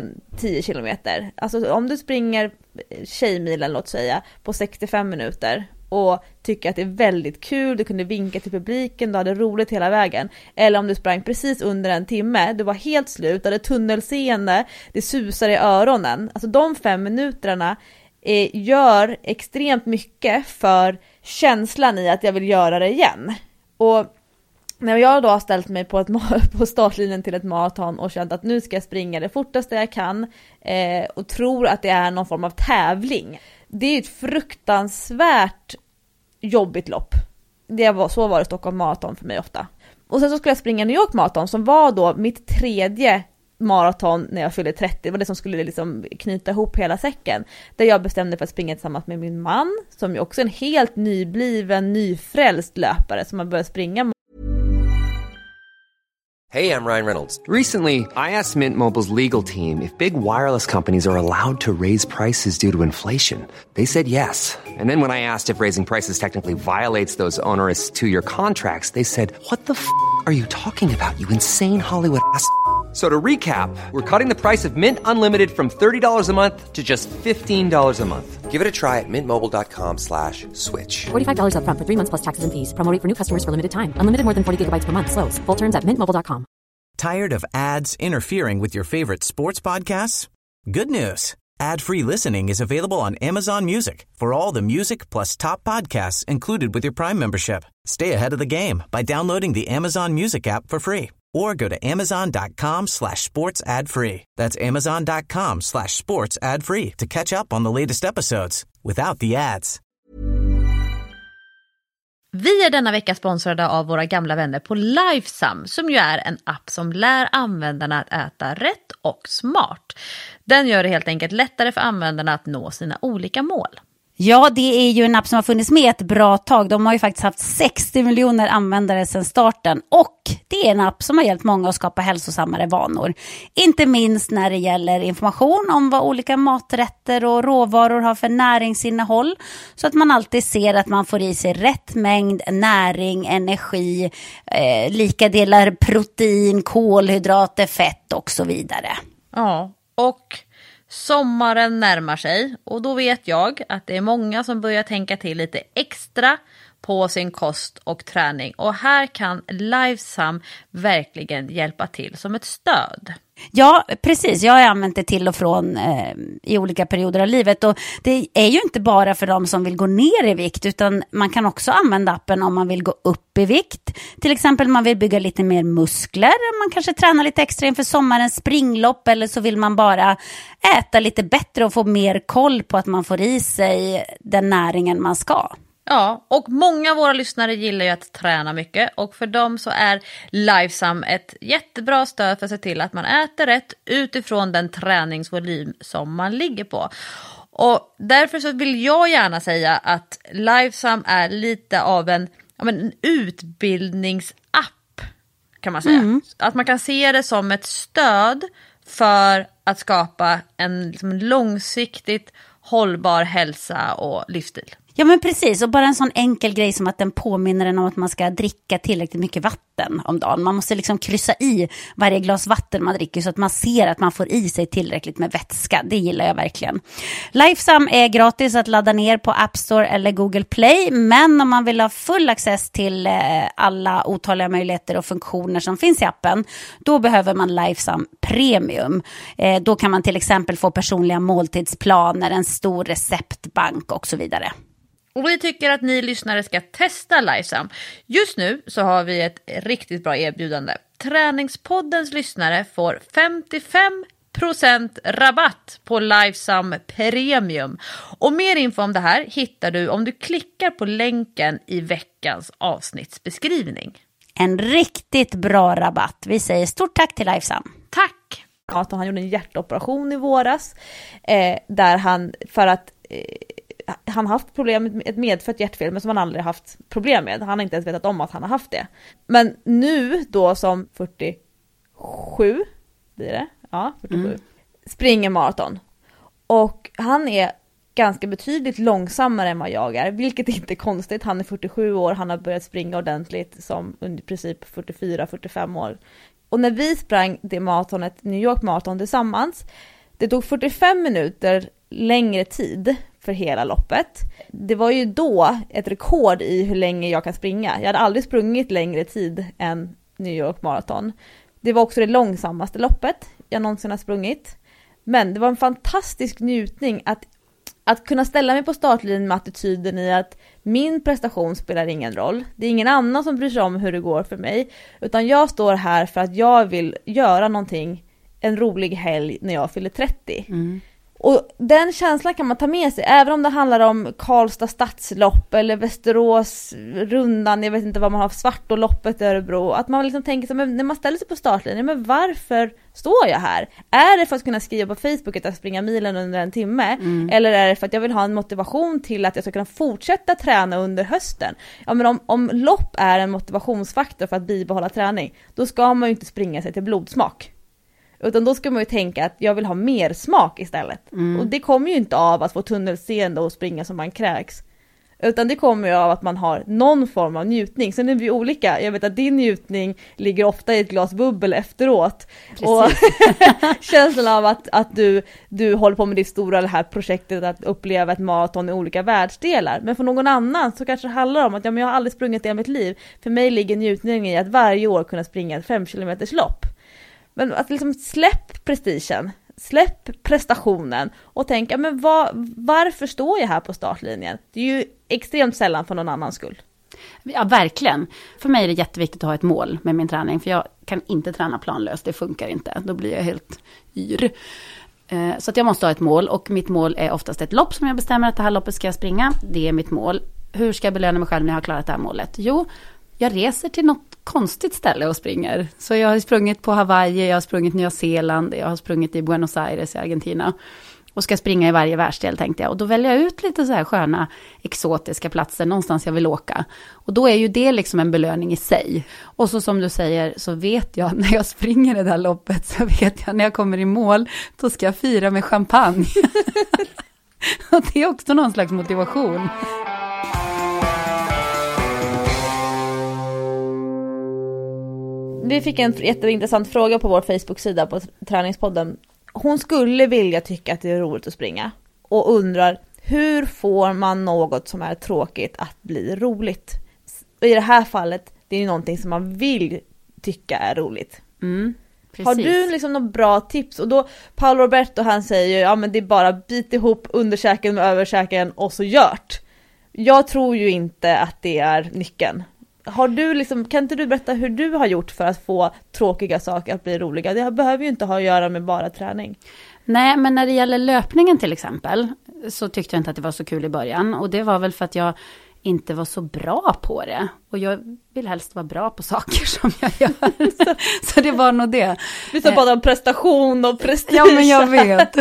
10 kilometer. Alltså om du springer tjejmilen, låt säga, på 65 minuter och tycker att det är väldigt kul, du kunde vinka till publiken, du hade roligt hela vägen. Eller om du sprang precis under 1 timme, du var helt slut, du hade tunnelseende, det susar i öronen. Alltså de 5 minuterna gör extremt mycket för känslan i att jag vill göra det igen. Och när jag då har ställt mig på startlinjen till ett maraton och känt att nu ska jag springa det fortaste jag kan och tror att det är någon form av tävling. Det är ett fruktansvärt jobbigt lopp. Så var det Stockholm maraton för mig ofta. Och sen så skulle jag springa New York maraton som var då mitt 3:e maraton när jag fyllde 30. Det var det som skulle liksom knyta ihop hela säcken. Där jag bestämde för att springa tillsammans med min man som ju också är en helt nyfrälst löpare som har börjat springa. Hey, I'm Ryan Reynolds. Recently, I asked Mint Mobile's legal team if big wireless companies are allowed to raise prices due to inflation. They said yes. And then when I asked if raising prices technically violates those onerous 2-year contracts, they said, "What the f*** are you talking about, you insane Hollywood ass?" So to recap, we're cutting the price of Mint Unlimited from $30 a month to just $15 a month. Give it a try at mintmobile.com/switch. $45 up front for 3 months plus taxes and fees. Promo rate for new customers for limited time. Unlimited more than 40 gigabytes per month. Slows full terms at mintmobile.com. Tired of ads interfering with your favorite sports podcasts? Good news. Ad-free listening is available on Amazon Music for all the music plus top podcasts included with your Prime membership. Stay ahead of the game by downloading the Amazon Music app for free or go to amazon.com/sports ad free. That's amazon.com/sports ad free to catch up on the latest episodes without the ads. Vi är denna vecka sponsrade av våra gamla vänner på Lifesum som ju är en app som lär användarna att äta rätt och smart. Den gör det helt enkelt lättare för användarna att nå sina olika mål. Ja, det är ju en app som har funnits med ett bra tag. De har ju faktiskt haft 60 miljoner användare sedan starten. Och det är en app som har hjälpt många att skapa hälsosammare vanor. Inte minst när det gäller information om vad olika maträtter och råvaror har för näringsinnehåll. Så att man alltid ser att man får i sig rätt mängd näring, energi, lika delar protein, kolhydrater, fett och så vidare. Ja, och sommaren närmar sig och då vet jag att det är många som börjar tänka till lite extra på sin kost och träning. Och här kan Lifesum verkligen hjälpa till som ett stöd. Ja, precis. Jag har använt det till och från i olika perioder av livet. Och det är ju inte bara för de som vill gå ner i vikt utan man kan också använda appen om man vill gå upp i vikt. Till exempel man vill bygga lite mer muskler. Man kanske tränar lite extra inför sommarens springlopp eller så vill man bara äta lite bättre och få mer koll på att man får i sig den näringen man ska. Ja, och många av våra lyssnare gillar ju att träna mycket och för dem så är Lifesum ett jättebra stöd för att se till att man äter rätt utifrån den träningsvolym som man ligger på. Och därför så vill jag gärna säga att Lifesum är lite av en utbildningsapp kan man säga. Att man kan se det som ett stöd för att skapa en liksom långsiktigt hållbar hälsa och livsstil. Ja men precis, och bara en sån enkel grej som att den påminner en om att man ska dricka tillräckligt mycket vatten om dagen. Man måste liksom kryssa i varje glas vatten man dricker så att man ser att man får i sig tillräckligt med vätska. Det gillar jag verkligen. Lifesum är gratis att ladda ner på App Store eller Google Play, men om man vill ha full access till alla otaliga möjligheter och funktioner som finns i appen, då behöver man Lifesum Premium. Då kan man till exempel få personliga måltidsplaner, en stor receptbank och så vidare. Och vi tycker att ni lyssnare ska testa Lifesum. Just nu så har vi ett riktigt bra erbjudande. Träningspoddens lyssnare får 55% rabatt på Lifesum Premium. Och mer info om det här hittar du om du klickar på länken i veckans avsnittsbeskrivning. En riktigt bra rabatt. Vi säger stort tack till Lifesum. Tack! Att han gjorde en hjärtoperation i våras där han, för att han har haft problem med ett medfött hjärtfel men som han aldrig haft problem med. Han har inte ens vetat om att han har haft det. Men nu då som 47 blir det? Ja, 47. Springer maraton. Och han är ganska betydligt långsammare än vad jag är, vilket inte är konstigt. Han är 47 år, han har börjat springa ordentligt som under princip 44-45 år. Och när vi sprang det maratonet, New York maraton tillsammans, det tog 45 minuter längre tid för hela loppet. Det var ju då ett rekord i hur länge jag kan springa. Jag hade aldrig sprungit längre tid än New York maraton. Det var också det långsammaste loppet jag någonsin har sprungit. Men det var en fantastisk njutning att kunna ställa mig på startlinjen med attityden i att min prestation spelar ingen roll. Det är ingen annan som bryr sig om hur det går för mig. Utan jag står här för att jag vill göra någonting, en rolig helg när jag fyller 30. Och den känslan kan man ta med sig, även om det handlar om Karlstad stadslopp eller Västerås rundan, jag vet inte vad man har för Svartåloppet i Örebro, att man liksom tänker så, men när man ställer sig på startlinjen, men varför står jag här? Är det för att kunna skriva på Facebook att jag springer milen under en timme? Eller är det för att jag vill ha en motivation till att jag ska kunna fortsätta träna under hösten? Ja, men om lopp är en motivationsfaktor för att bibehålla träning, då ska man ju inte springa sig till blodsmak. Utan då ska man ju tänka att jag vill ha mer smak istället. Och det kommer ju inte av att få tunnelseende och springa som man kräks. Utan det kommer ju av att man har någon form av njutning. Sen är vi olika. Jag vet att din njutning ligger ofta i ett glas bubbel efteråt. Precis. Och känslan av att du håller på med ditt stora det här projektet att uppleva ett maraton i olika världsdelar. Men för någon annan så kanske det handlar om att jag har aldrig sprungit i mitt liv. För mig ligger njutningen i att varje år kunna springa ett 5 kilometers lopp. Men att liksom släpp prestigen, släpp prestationen och tänka, men varför står jag här på startlinjen? Det är ju extremt sällan för någon annans skull. Ja, verkligen. För mig är det jätteviktigt att ha ett mål med min träning, för jag kan inte träna planlöst, det funkar inte. Då blir jag helt yr. Så att jag måste ha ett mål, och mitt mål är oftast ett lopp som jag bestämmer att det här loppet ska jag springa. Det är mitt mål. Hur ska jag belöna mig själv när jag har klarat det här målet? Jo, jag reser till något konstigt ställe och springer. Så jag har sprungit på Hawaii, jag har sprungit Nya Zeeland, jag har sprungit i Buenos Aires i Argentina. Och ska springa i varje världsdel, tänkte jag. Och då väljer jag ut lite så här sköna, exotiska platser någonstans jag vill åka. Och då är ju det liksom en belöning i sig. Och så som du säger, så vet jag när jag springer det där loppet, så vet jag när jag kommer i mål, då ska jag fira med champagne. Och det är också någon slags motivation. Vi fick en jätteintressant fråga på vår Facebook-sida på Träningspodden. Hon skulle vilja tycka att det är roligt att springa och undrar, hur får man något som är tråkigt att bli roligt? I det här fallet, det är ju någonting som man vill tycka är roligt. Har du liksom något bra tips? Och då, Paolo Roberto, han säger ju, ja men det är bara bit ihop underkäken med överkäken och så gjort. Jag tror ju inte att det är nyckeln. Har du liksom, kan inte du berätta hur du har gjort för att få tråkiga saker att bli roliga? Det behöver ju inte ha att göra med bara träning. Nej, men när det gäller löpningen till exempel, så tyckte jag inte att det var så kul i början. Och det var väl för att jag inte var så bra på det. Och jag vill helst vara bra på saker som jag gör. Så det var nog det. Vi sa bara om prestation och prestige. Ja, men jag vet.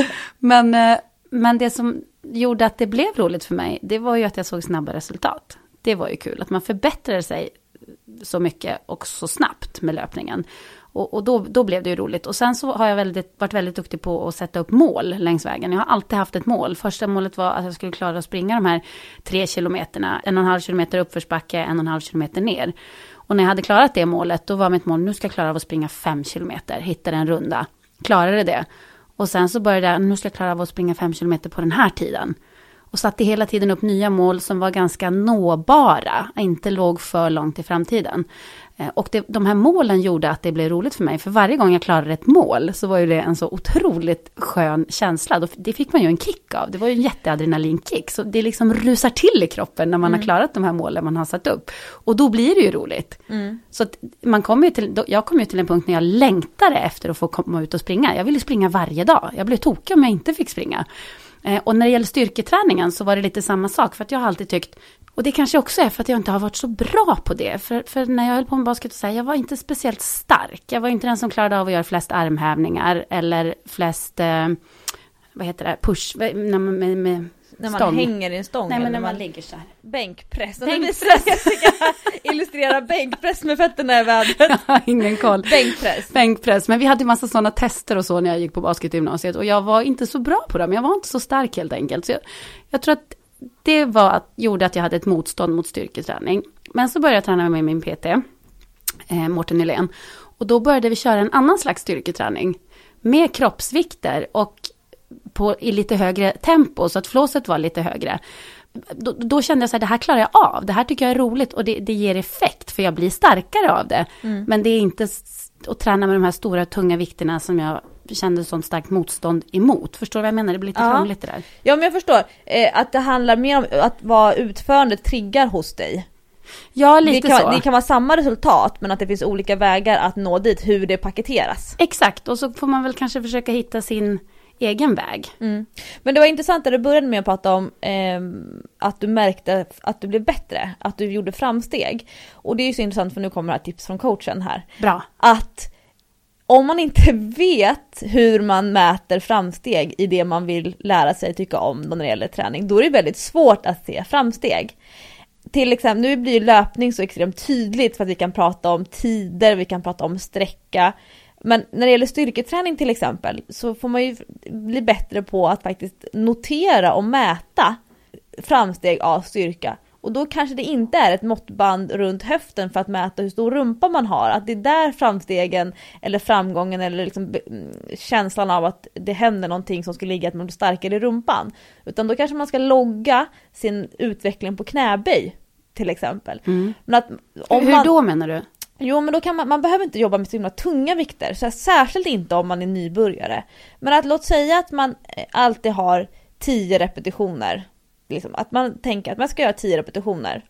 Men det som gjorde att det blev roligt för mig, det var ju att jag såg snabba resultat. Det var ju kul, att man förbättrade sig så mycket och så snabbt med löpningen. Och då blev det ju roligt. Och sen så har jag varit väldigt duktig på att sätta upp mål längs vägen. Jag har alltid haft ett mål. Första målet var att jag skulle klara att springa de här 3 kilometerna. 1,5 kilometer uppförsbacke, 1,5 kilometer ner. Och när jag hade klarat det målet, då var mitt mål, nu ska jag klara av att springa 5 kilometer. Hittade en runda. Klarade det. Och sen så började jag, nu ska jag klara av att springa 5 kilometer på den här tiden. Och satte hela tiden upp nya mål som var ganska nåbara. Inte låg för långt i framtiden. Och de här målen gjorde att det blev roligt för mig. För varje gång jag klarade ett mål så var ju det en så otroligt skön känsla. Det fick man ju en kick av. Det var ju en jätteadrenalinkick. Så det liksom rusar till i kroppen när man har klarat de här målen man har satt upp. Och då blir det ju roligt. Så att jag kom ju till en punkt när jag längtade efter att få komma ut och springa. Jag ville springa varje dag. Jag blev tokig om jag inte fick springa. Och när det gäller styrketräningen så var det lite samma sak. För att jag har alltid tyckt, och det kanske också är för att jag inte har varit så bra på det. För när jag höll på med basket, så jag var inte speciellt stark. Jag var inte den som klarade av att göra flest armhävningar. Eller flest, push, när man hänger i en stång. Nej, men när man ligger så här. Bänkpress. Jag ska illustrera bänkpress med fötterna i vädret. Jag har ingen koll. Bänkpress. Men vi hade en massa sådana tester och så när jag gick på basketgymnasiet. Och jag var inte så bra på det. Men jag var inte så stark helt enkelt. Så jag tror att det gjorde att jag hade ett motstånd mot styrketräning. Men så började jag träna med min PT, Mårten Nylén. Och då började vi köra en annan slags styrketräning. Med kroppsvikter och i lite högre tempo, så att flåset var lite högre. Då kände jag så här, det här klarar jag av. Det här tycker jag är roligt och det ger effekt, för jag blir starkare av det. Men det är inte att träna med de här stora tunga vikterna som jag kände sånt starkt motstånd emot. Förstår du vad jag menar? Det blir lite krångligt det där. Ja, men jag förstår. Att det handlar mer om att vad utförandet triggar hos dig. Ja, lite så. Det kan vara samma resultat, men att det finns olika vägar att nå dit, hur det paketeras. Exakt, och så får man väl kanske försöka hitta sin egen väg. Men det var intressant att du började med att prata om att du märkte att du blev bättre, att du gjorde framsteg. Och det är ju så intressant, för nu kommer det här tips från coachen här. Bra. Att om man inte vet hur man mäter framsteg i det man vill lära sig tycka om när det gäller träning, då är det väldigt svårt att se framsteg. Till exempel, nu blir ju löpning så extremt tydligt, för att vi kan prata om tider, vi kan prata om sträcka. Men när det gäller styrketräning till exempel, så får man ju bli bättre på att faktiskt notera och mäta framsteg av styrka. Och då kanske det inte är ett måttband runt höften för att mäta hur stor rumpa man har. Att det är där framstegen eller framgången eller liksom känslan av att det händer någonting som skulle ligga att man blir starkare i rumpan. Utan då kanske man ska logga sin utveckling på knäböj till exempel. Men att, hur då menar du? Jo, men då kan man behöver inte jobba med så himla tunga vikter, så särskilt inte om man är nybörjare. Men att låt säga att man alltid har 10 repetitioner, liksom, att man tänker att man ska göra 10 repetitioner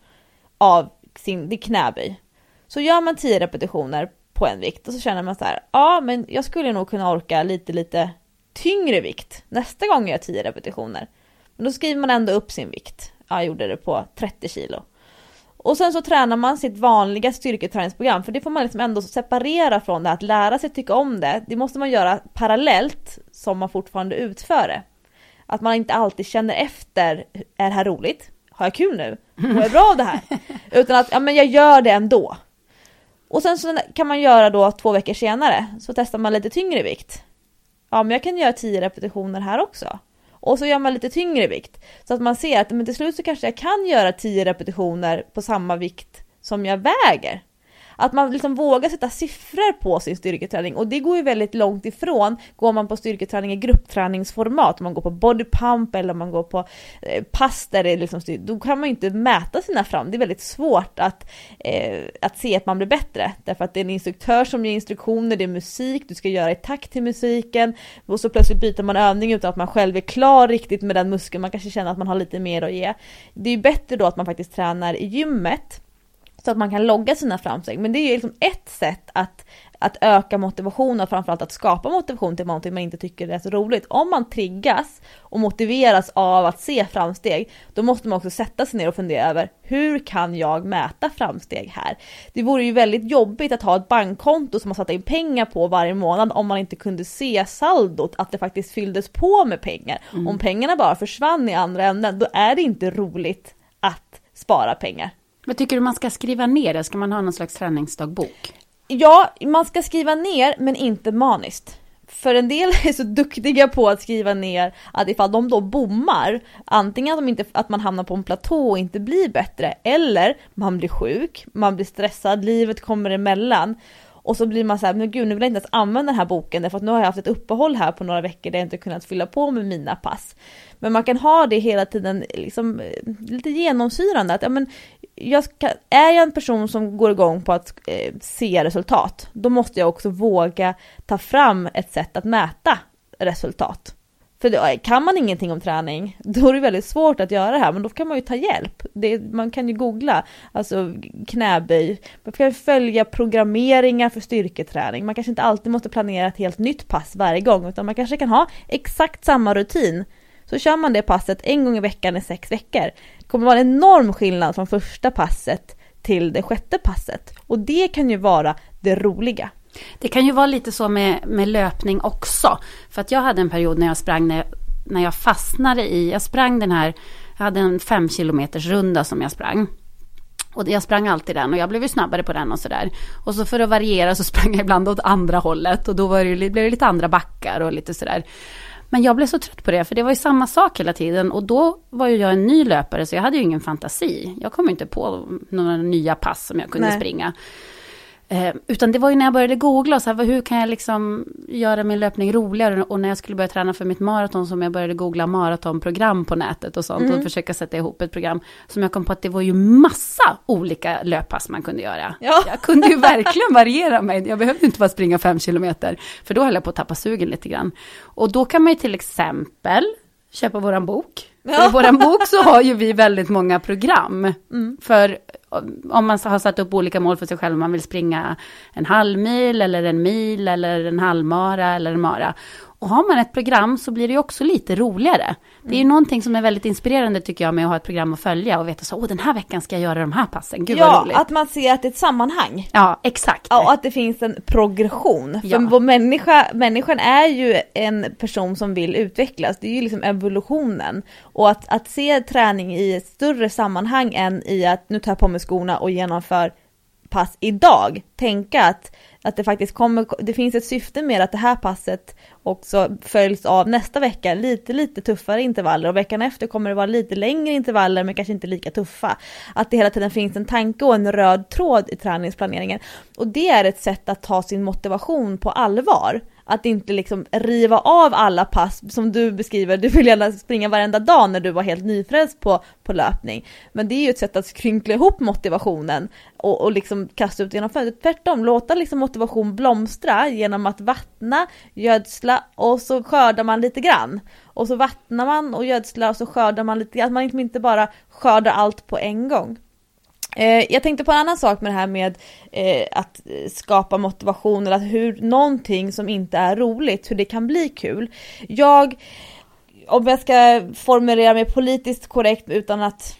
av sin knäböj. Så gör man 10 repetitioner på en vikt och så känner man så här, ja, men jag skulle nog kunna orka lite tyngre vikt nästa gång jag gör 10 repetitioner. Men då skriver man ändå upp sin vikt. Jag gjorde det på 30 kilo. Och sen så tränar man sitt vanliga styrketräningsprogram, för det får man liksom ändå separera från det, att lära sig tycka om det. Det måste man göra parallellt som man fortfarande utför det. Att man inte alltid känner efter, är det här roligt? Har jag kul nu? Mår jag bra av det här? Utan att, ja, men jag gör det ändå. Och sen så kan man göra då 2 veckor senare, så testar man lite tyngre vikt. Ja, men jag kan göra 10 repetitioner här också. Och så gör man lite tyngre vikt. Så att man ser att men till slut så kanske jag kan göra 10 repetitioner på samma vikt som jag väger. Att man liksom vågar sätta siffror på sin styrketräning. Och det går ju väldigt långt ifrån. Går man på styrketräning i gruppträningsformat, om man går på bodypump eller om man går på pass där det liksom då kan man ju inte mäta sina fram. Det är väldigt svårt att se att man blir bättre. Därför att det är en instruktör som ger instruktioner, det är musik, du ska göra i takt till musiken. Och så plötsligt byter man övning utan att man själv är klar riktigt med den muskeln. Man kanske känner att man har lite mer att ge. Det är ju bättre då att man faktiskt tränar i gymmet. så att man kan logga sina framsteg. Men det är ju liksom ett sätt att öka motivation och framförallt att skapa motivation till någonting man inte tycker är så roligt. Om man triggas och motiveras av att se framsteg, då måste man också sätta sig ner och fundera över hur kan jag mäta framsteg här? Det vore ju väldigt jobbigt att ha ett bankkonto som man satt in pengar på varje månad om man inte kunde se saldot, att det faktiskt fylldes på med pengar. Om pengarna bara försvann i andra änden, då är det inte roligt att spara pengar. Men tycker du man ska skriva ner det? Ska man ha någon slags träningsdagbok? Ja, man ska skriva ner men inte maniskt. För en del är så duktiga på att skriva ner att ifall de då bommar, antingen att man hamnar på en platå och inte blir bättre, eller man blir sjuk, man blir stressad, livet kommer emellan. Och så blir man så här, men gud, nu vill jag inte ens använda den här boken därför att nu har jag haft ett uppehåll här på några veckor där jag inte kunnat fylla på med mina pass. Men man kan ha det hela tiden liksom lite genomsyrande. Att, ja, men är jag en person som går igång på att se resultat, då måste jag också våga ta fram ett sätt att mäta resultat. För kan man ingenting om träning, då är det väldigt svårt att göra det här. Men då kan man ju ta hjälp. Man kan ju googla, alltså knäböj. Man kan följa programmeringar för styrketräning. Man kanske inte alltid måste planera ett helt nytt pass varje gång. Utan man kanske kan ha exakt samma rutin. Så kör man det passet en gång i veckan i 6 veckor. Det kommer vara en enorm skillnad från första passet till det 6:e passet. Och det kan ju vara det roliga. Det kan ju vara lite så med löpning också. För att jag hade en period när jag sprang, när jag fastnade jag sprang jag hade en 5 kilometers runda som jag sprang. Och jag sprang alltid den och jag blev ju snabbare på den och sådär. Och så för att variera så sprang jag ibland åt andra hållet och då blev det lite andra backar och lite sådär. Men jag blev så trött på det, för det var ju samma sak hela tiden. Och då var ju jag en ny löpare, så jag hade ju ingen fantasi. Jag kom inte på några nya pass som jag kunde springa. Utan det var ju när jag började googla och så här, hur kan jag liksom göra min löpning roligare, och när jag skulle börja träna för mitt maraton, som jag började googla maratonprogram på nätet och sånt och försöka sätta ihop ett program, som jag kom på att det var ju massa olika löppass man kunde göra. Ja. Jag kunde ju verkligen variera mig. Jag behövde inte bara springa 5 kilometer, för då höll jag på att tappa sugen lite grann. Och då kan man ju till exempel köpa våran bok. För i våran bok så har ju vi väldigt många program. För om man har satt upp olika mål för sig själv, man vill springa en halvmil eller en mil eller en halvmara eller en mara. Och har man ett program så blir det ju också lite roligare. Det är ju någonting som är väldigt inspirerande, tycker jag, med att ha ett program att följa och veta så, den här veckan ska jag göra de här passen. Gud vad roligt. Ja, att man ser att det är ett sammanhang. Ja, exakt. Ja, och att det finns en progression. Ja. För vår människan är ju en person som vill utvecklas. Det är ju liksom evolutionen. Och att se träning i ett större sammanhang än i att nu tar jag på mig skorna och genomför pass idag. Tänka att det faktiskt det finns ett syfte med att det här passet också följs av nästa vecka lite tuffare intervaller, och veckan efter kommer det vara lite längre intervaller men kanske inte lika tuffa. Att det hela tiden finns en tanke och en röd tråd i träningsplaneringen, och det är ett sätt att ta sin motivation på allvar. Att inte liksom riva av alla pass som du beskriver. Du vill gärna springa varenda dag när du var helt nyfrälst på löpning. Men det är ju ett sätt att skrynkla ihop motivationen och liksom kasta ut genom fönstret. Tvärtom, låta liksom motivation blomstra genom att vattna, gödsla, och så skördar man lite grann. Och så vattnar man och gödslar och så skördar man lite grann. Att man inte bara skördar allt på en gång. Jag tänkte på en annan sak med det här med att skapa motivation, eller att hur någonting som inte är roligt, hur det kan bli kul. Om jag ska formulera mig politiskt korrekt utan att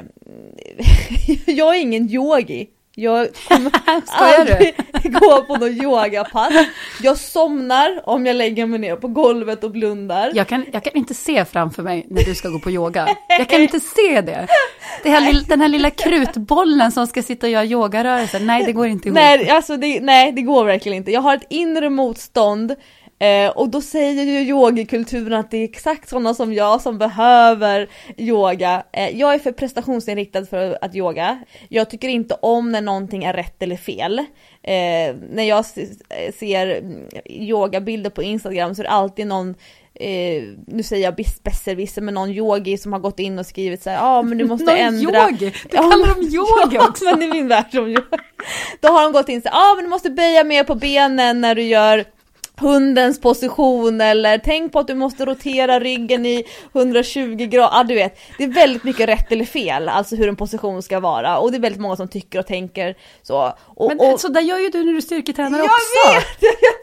jag är ingen yogi. Jag kommer aldrig gå på någon yogapass. Jag somnar om jag lägger mig ner på golvet och blundar. Jag kan inte se framför mig när du ska gå på yoga. Jag kan inte se det. Den här lilla krutbollen som ska sitta och göra yogarörelser. Nej, det går inte ihop. Nej, det går verkligen inte. Jag har ett inre motstånd. Och då säger ju yogakulturen att det är exakt sådana som jag som behöver yoga. Jag är för prestationsinriktad för att yoga. Jag tycker inte om när någonting är rätt eller fel. När jag ser yogabilder på Instagram så är det alltid någon, nu säger jag besserwisser, med någon yogi som har gått in och skrivit så här, men du måste ändra. Yogi? Du kallar dem yogi också. Men i min värld som yoga. Då har de gått in så här, men du måste böja mer på benen när du gör hundens position, eller tänk på att du måste rotera ryggen i 120 grader. Du vet, det är väldigt mycket rätt eller fel, alltså hur en position ska vara, och det är väldigt många som tycker och tänker så. Men så där gör ju du när du styrketränar också. Jag vet!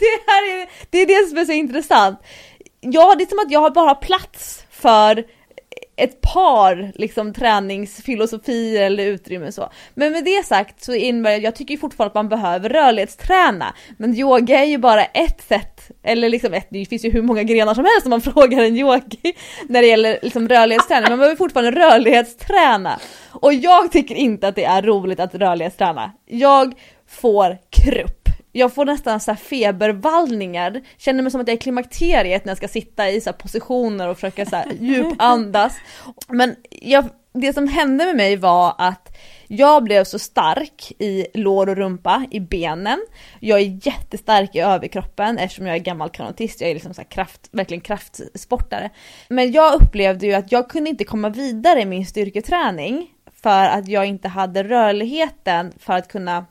Det är det som är så intressant. Ja, det är som att jag bara har plats för ett par liksom träningsfilosofier eller utrymme så. Men med det sagt så innebär jag tycker ju fortfarande att man behöver rörlighetsträna. Men yoga är ju bara ett sätt, eller liksom det finns ju hur många grenar som helst om man frågar en yogi när det gäller liksom rörlighetsträning. Man behöver fortfarande rörlighetsträna. Och jag tycker inte att det är roligt att rörlighetsträna. Jag får krupp. Jag får nästan så här febervallningar. Känner mig som att jag är i klimakteriet när jag ska sitta i så här positioner och försöka så här djupandas. Men det som hände med mig var att jag blev så stark i lår och rumpa, i benen. Jag är jättestark i överkroppen eftersom jag är gammal kanotist. Jag är liksom så här verkligen kraftsportare. Men jag upplevde ju att jag kunde inte komma vidare i min styrketräning för att jag inte hade rörligheten för att kunna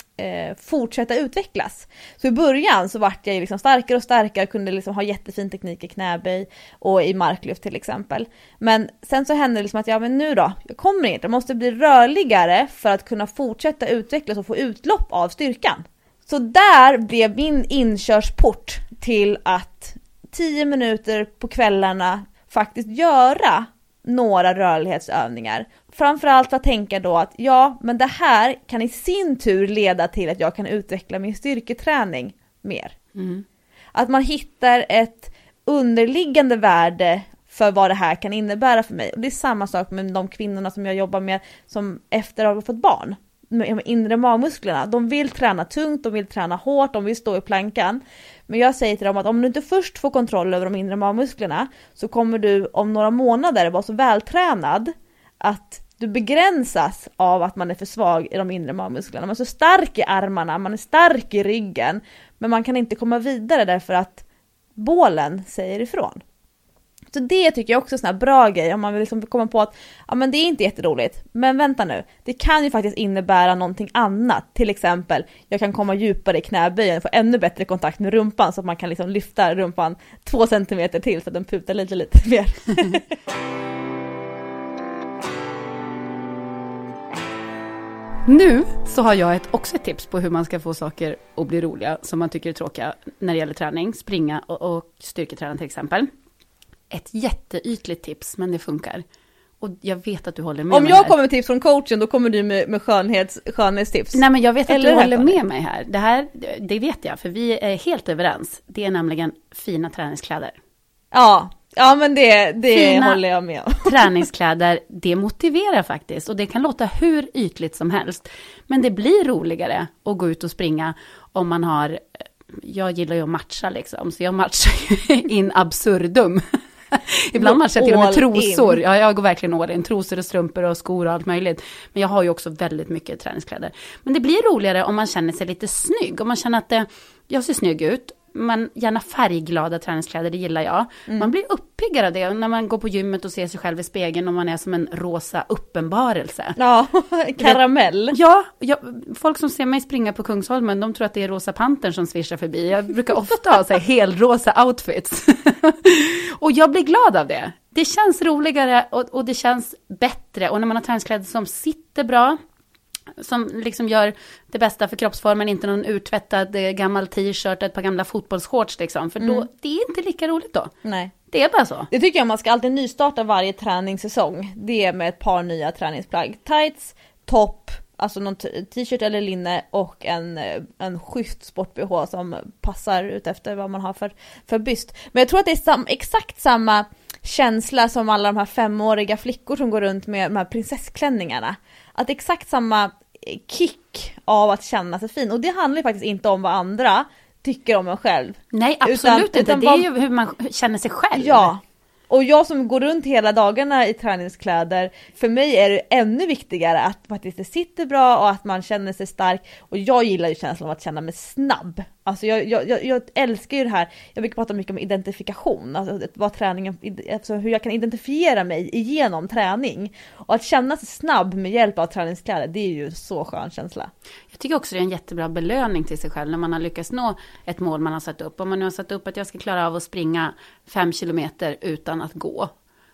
fortsätta utvecklas. Så i början så vart jag liksom starkare och starkare, kunde liksom ha jättefin teknik i knäböj och i marklyft till exempel. Men sen så hände det liksom att men nu då, jag kommer inte, jag måste bli rörligare för att kunna fortsätta utvecklas och få utlopp av styrkan. Så där blev min inkörsport till att 10 minuter på kvällarna faktiskt göra några rörlighetsövningar. Framförallt att tänka då att men det här kan i sin tur leda till att jag kan utveckla min styrketräning mer. Mm. Att man hittar ett underliggande värde för vad det här kan innebära för mig. Och det är samma sak med de kvinnorna som jag jobbar med som efter att ha fått barn. Med inre magmusklerna. De vill träna tungt, de vill träna hårt, de vill stå i plankan. Men jag säger till dem att om du inte först får kontroll över de inre magmusklerna så kommer du om några månader vara så vältränad att du begränsas av att man är för svag i de inre magmusklerna. Man är så stark i armarna, man är stark i ryggen, men man kan inte komma vidare därför att bålen säger ifrån. Så det tycker jag också är en sån här bra grej om man vill liksom komma på att men det är inte jätteroligt. Men vänta nu, det kan ju faktiskt innebära någonting annat. Till exempel, jag kan komma djupare i knäböjen och få ännu bättre kontakt med rumpan så att man kan liksom lyfta rumpan 2 centimeter till så att den putar lite mer. Nu så har jag också ett tips på hur man ska få saker att bli roliga som man tycker är tråkiga när det gäller träning, springa och styrketräning till exempel. Ett jätteytligt tips, men det funkar. Och jag vet att du håller med om mig jag här. kommer med tips från coachen, då kommer du med skönhetstips. Nej, men jag vet att du håller med mig här. Det vet jag, för vi är helt överens. Det är nämligen fina träningskläder. Ja, men det håller jag med om. Träningskläder, det motiverar faktiskt. Och det kan låta hur ytligt som helst. Men det blir roligare att gå ut och springa om man har... Jag gillar ju att matcha liksom, så jag matchar ju in absurdum. Ibland matchar jag till och med trosor. Ja, jag går verkligen all in. Trosor och strumpor och skor och allt möjligt. Men jag har ju också väldigt mycket träningskläder. Men det blir roligare om man känner sig lite snygg. Om man känner att jag ser snygg ut. Men gärna färgglada träningskläder, det gillar jag. Man blir uppiggad av det när man går på gymmet och ser sig själv i spegeln och man är som en rosa uppenbarelse. Ja, karamell. Ja, folk som ser mig springa på Kungsholmen, de tror att det är Rosa Pantern som svischar förbi. Jag brukar ofta ha så här helrosa outfits. Och jag blir glad av det. Det känns roligare och det känns bättre. Och när man har träningskläder som sitter bra, som liksom gör det bästa för kroppsformen, inte någon urtvättad gammal t-shirt, ett par gamla fotbollsshorts liksom, för då, det är inte lika roligt då. Nej. Det är bara så. Det tycker jag man ska alltid nystarta varje träningssäsong. Det är med ett par nya träningsplagg. Tights, topp, alltså någon t-shirt eller linne och en schysst sport-BH som passar ut efter vad man har för byst. Men jag tror att det är exakt samma känsla som alla de här 5-åriga flickor som går runt med de här prinsessklänningarna. Att exakt samma kick av att känna sig fin. Och det handlar ju faktiskt inte om vad andra tycker om en själv. Nej, absolut inte. Det är ju hur man känner sig själv. Ja. Och jag som går runt hela dagarna i träningskläder, för mig är det ännu viktigare att faktiskt det sitter bra och att man känner sig stark. Och jag gillar ju känslan av att känna mig snabb. Alltså jag älskar ju det här, jag brukar prata mycket om identifikation, alltså vad träningen, alltså hur jag kan identifiera mig igenom träning. Och att känna sig snabb med hjälp av träningskläder, det är ju så skön känsla. Jag tycker också det är en jättebra belöning till sig själv när man har lyckats nå ett mål man har satt upp. Om man nu har satt upp att jag ska klara av att springa 5 kilometer utan att gå.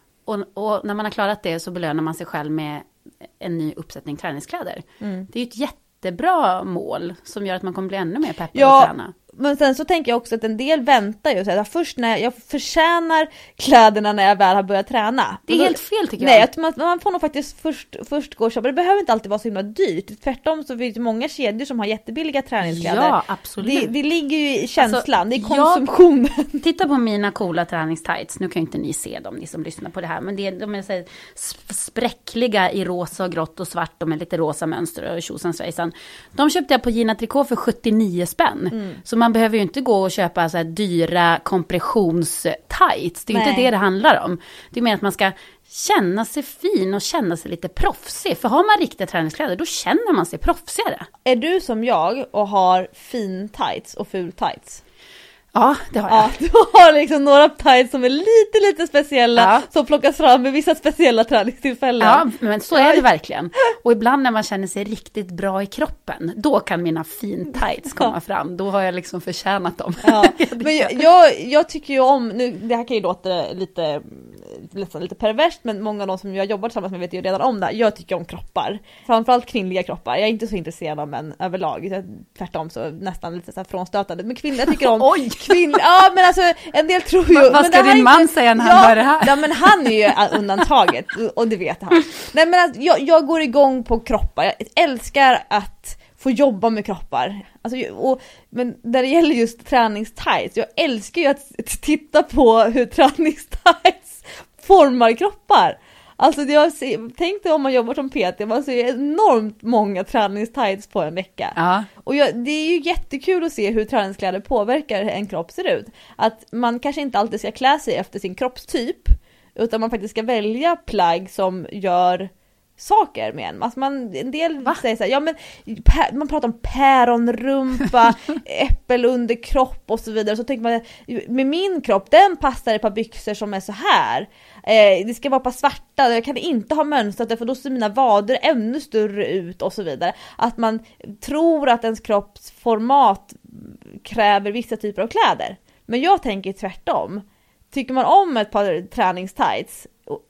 Och när man har klarat det så belönar man sig själv med en ny uppsättning träningskläder. Det är ju ett jättebra mål som gör att man kommer bli ännu mer peppad att träna. Men sen så tänker jag också att en del väntar ju så här, först när jag förtjänar kläderna när jag väl har börjat träna. Det är helt fel tycker jag. Nej, man får nog faktiskt först gå och köpa. Det behöver inte alltid vara så himla dyrt. Tvärtom så finns det många kedjor som har jättebilliga träningskläder. Ja, absolut. Det ligger ju i känslan, alltså, det är konsumtionen. Titta på mina coola träningstights. Nu kan ju inte ni se dem, ni som lyssnar på det här. Men de är så här spräckliga i rosa och grått och svart. De är lite rosa mönster och tjosan svejsan. De köpte jag på Gina Tricot för 79 spänn. Så man behöver ju inte gå och köpa så här dyra kompressionstights. Det är ju inte det handlar om. Det är mer att man ska känna sig fin och känna sig lite proffsig. För har man riktiga träningskläder, då känner man sig proffsigare. Är du som jag och har fin tights och ful tights? Ja, det har jag. Ja, du har liksom några tights som är lite speciella, som plockas fram med vissa speciella träningstillfällen. Ja, men så är det verkligen. Och ibland när man känner sig riktigt bra i kroppen, då kan mina fin tights komma fram. Då har jag liksom förtjänat dem. Ja, men jag tycker ju om, nu, det här kan ju låta lite perverst, men många av de som jag jobbar tillsammans med vet ju redan om det. Jag tycker om kroppar. Framförallt kvinnliga kroppar. Jag är inte så intresserad av män överlag. Tvärtom så nästan lite så här frånstötande. Men kvinnliga tycker om... Oj! Ja, men alltså en del tror ju... Vad ska din man säga när han hör det här? Ja, men han är ju undantaget och det vet han. Nej, men alltså, jag går igång på kroppar. Jag älskar att få jobba med kroppar. Alltså, men när det gäller just träningstights, jag älskar ju att titta på hur träningstights formar kroppar. Alltså tänk dig om man jobbar som PT, man ser enormt många träningstights på en vecka. Ja. Och det är ju jättekul att se hur träningskläder påverkar hur en kropp ser ut. Att man kanske inte alltid ska klä sig efter sin kroppstyp, utan man faktiskt ska välja plagg som gör saker med en. Alltså en del säger så här, ja men man pratar om päronrumpa, äppelunderkropp och så vidare. Så tänker man, med min kropp, den passar ett par byxor som är så här. Det ska vara på svarta, jag kan inte ha mönstrat för då ser mina vader ännu större ut och så vidare. Att man tror att ens kroppsformat kräver vissa typer av kläder. Men jag tänker tvärtom. Tycker man om ett par träningstights,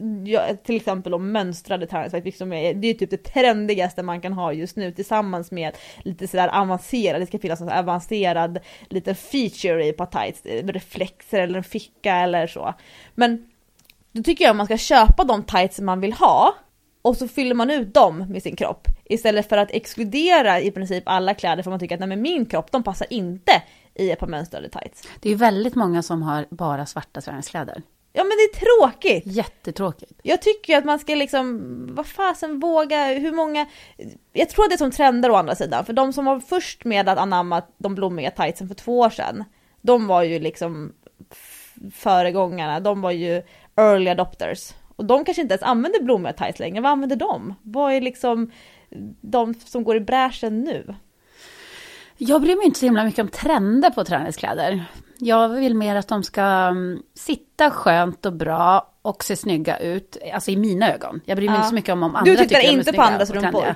till exempel om mönstrade träningstights, liksom det är typ det trendigaste man kan ha just nu, tillsammans med lite sådär avancerad, det ska finnas en avancerad liten feature i ett par tights, reflexer eller en ficka eller så. Men då tycker jag att man ska köpa de tights som man vill ha och så fyller man ut dem med sin kropp istället för att exkludera i princip alla kläder, för man tycker att nej, men min kropp, de passar inte i ett par mönstrade tights. Det är ju väldigt många som har bara svarta träningskläder. Ja, men det är tråkigt. Jättetråkigt. Jag tycker att man ska liksom, vad fasen våga, hur många... Jag tror att det är som trender å andra sidan. För de som var först med att anamma de blommiga tightsen för 2 år sedan, de var ju liksom föregångarna. De var ju early adopters. Och de kanske inte ens använder blommiga tights längre. Vad använder de? Vad är liksom de som går i bräschen nu? Jag bryr mig inte så himla mycket om trender på träningskläder. Jag vill mer att de ska sitta skönt och bra och se snygga ut. Alltså i mina ögon. Jag bryr mig inte så mycket om andra tycker inte de är snygga på andras rumpor.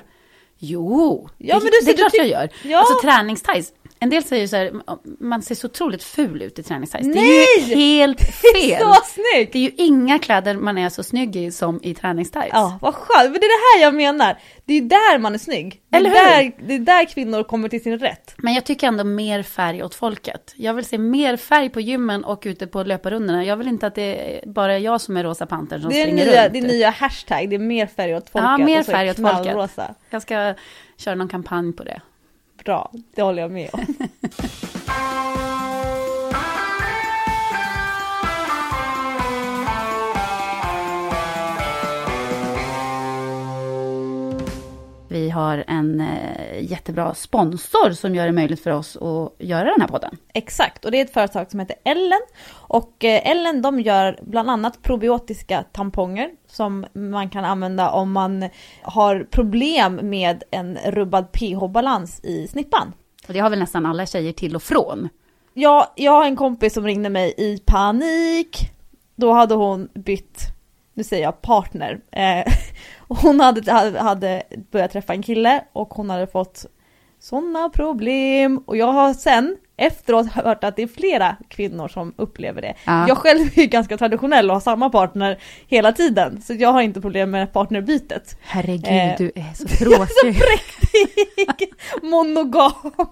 Jo, ja, det är klart jag gör. Ja. Alltså träningstights. En del säger så här, man ser så otroligt ful ut i träningstights. Det är ju helt fel. Det är så snyggt. Det är ju inga kläder man är så snygg i som i träningstights. Ja, vad skönt. Men det är det här jag menar. Det är ju där man är snygg. Det är där kvinnor kommer till sin rätt. Men jag tycker ändå mer färg åt folket. Jag vill se mer färg på gymmen och ute på löparrundorna. Jag vill inte att det är bara jag som är rosa pantern som springer runt. Det är nya hashtag. Det är mer färg åt folket. Ja, mer färg åt folket. Rosa. Jag ska köra någon kampanj på det. Bra, det håller jag med om. vi har en jättebra sponsor som gör det möjligt för oss att göra den här podden. Exakt, och det är ett företag som heter Ellen. Och Ellen, de gör bland annat probiotiska tamponger som man kan använda om man har problem med en rubbad pH-balans i snippan. Och det har väl nästan alla tjejer till och från. Ja, jag har en kompis som ringde mig i panik. Då hade hon bytt, nu säger jag partner. Hon hade börjat träffa en kille och hon hade fått sådana problem. Och jag har sen efteråt hört att det är flera kvinnor som upplever det. Ja. Jag själv är ganska traditionell och har samma partner hela tiden. Så jag har inte problem med partnerbytet. Herregud, du är så tråkig. Så präktig, monogam.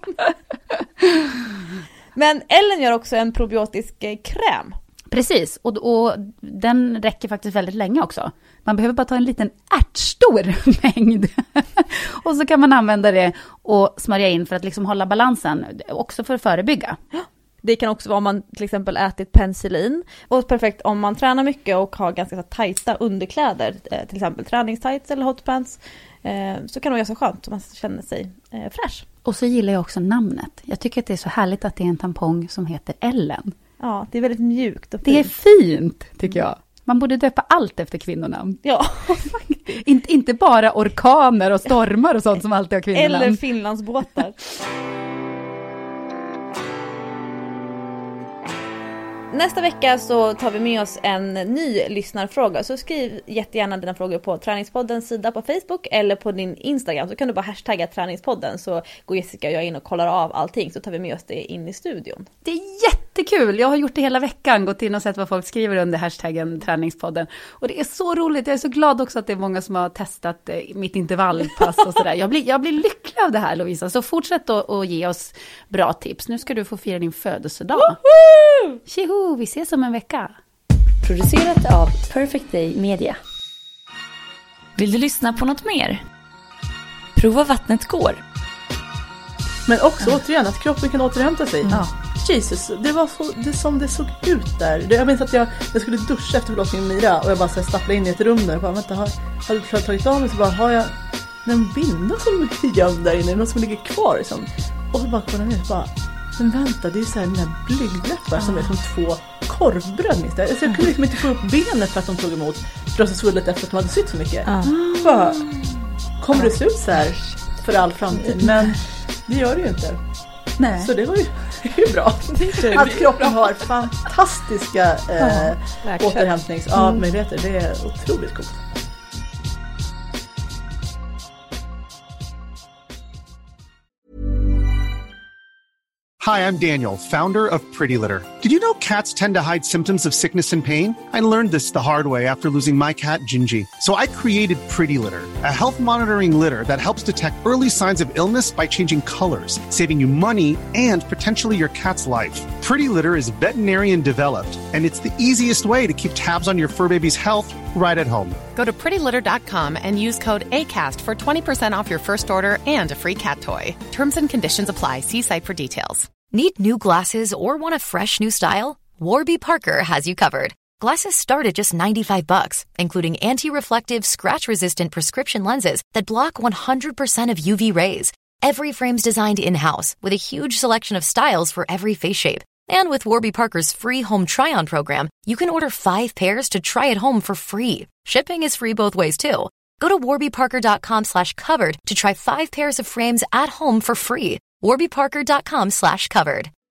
Men Ellen gör också en probiotisk kräm. Precis, och den räcker faktiskt väldigt länge också. Man behöver bara ta en liten ärtstor mängd. Och så kan man använda det och smörja in för att liksom hålla balansen. Också för att förebygga. Det kan också vara om man till exempel ätit penicillin. Och perfekt om man tränar mycket och har ganska tajta underkläder. Till exempel träningstights eller hotpants. Så kan det vara så skönt så man känner sig fräsch. Och så gillar jag också namnet. Jag tycker att det är så härligt att det är en tampong som heter Ellen. Ja, det är väldigt mjukt och fint. Det är fint, tycker jag. Man borde döpa allt efter kvinnonamn. Ja, inte bara orkaner och stormar och sånt som alltid har kvinnonamn. Eller Finlandsbåtar. Nästa vecka så tar vi med oss en ny lyssnarfråga. Så skriv jättegärna dina frågor på Träningspoddens sida på Facebook eller på din Instagram. Så kan du bara hashtagga Träningspodden så går Jessica och jag in och kollar av allting. Så tar vi med oss det in i studion. Det är jättekul! Jag har gjort det hela veckan. Gått in och sett vad folk skriver under hashtaggen Träningspodden. Och det är så roligt. Jag är så glad också att det är många som har testat mitt intervallpass och sådär. Jag blir lycklig av det här, Lovisa. Så fortsätt att ge oss bra tips. Nu ska du få fira din födelsedag. Woho! Tjoho! Vi ses om en vecka. Producerat av Perfect Day Media. Vill du lyssna på något mer? Prova Vattnet går. Men också återigen att kroppen kan återhämta sig. Ja. Jesus, det var så, det som det såg ut där. Jag minns att jag skulle duscha efter förlossningen med Mira och jag bara stapplade in i ett rum där och bara, vänta, har du tagit av mig? Så bara, har jag en binda som är gömd där inne? Någon som ligger kvar liksom. Och så bara kollade ner och bara, men vänta, det är så här den här blygdläppar som är som 2 korvbröd minst där. Så jag kunde liksom inte få upp benet för att de tog emot bröstsvullet efter att de hade sytt så mycket. Bara, kommer det se ut så här för all framtid? Men det gör det ju inte. Nej. Så det var ju bra. Att kroppen har fantastiska återhämtningsmöjligheter. Det är otroligt coolt. Hi, I'm Daniel, founder of Pretty Litter. Did you know cats tend to hide symptoms of sickness and pain? I learned this the hard way after losing my cat, Gingy. So I created Pretty Litter, a health monitoring litter that helps detect early signs of illness by changing colors, saving you money and potentially your cat's life. Pretty Litter is veterinarian developed, and it's the easiest way to keep tabs on your fur baby's health right at home. Go to prettylitter.com and use code ACAST for 20% off your first order and a free cat toy. Terms and conditions apply. See site for details. Need new glasses or want a fresh new style? Warby Parker has you covered. Glasses start at just $95, including anti-reflective, scratch-resistant prescription lenses that block 100% of UV rays. Every frame's designed in-house with a huge selection of styles for every face shape. And with Warby Parker's free home try-on program, you can order 5 pairs to try at home for free. Shipping is free both ways, too. Go to warbyparker.com/covered to try 5 pairs of frames at home for free. warbyparker.com/covered.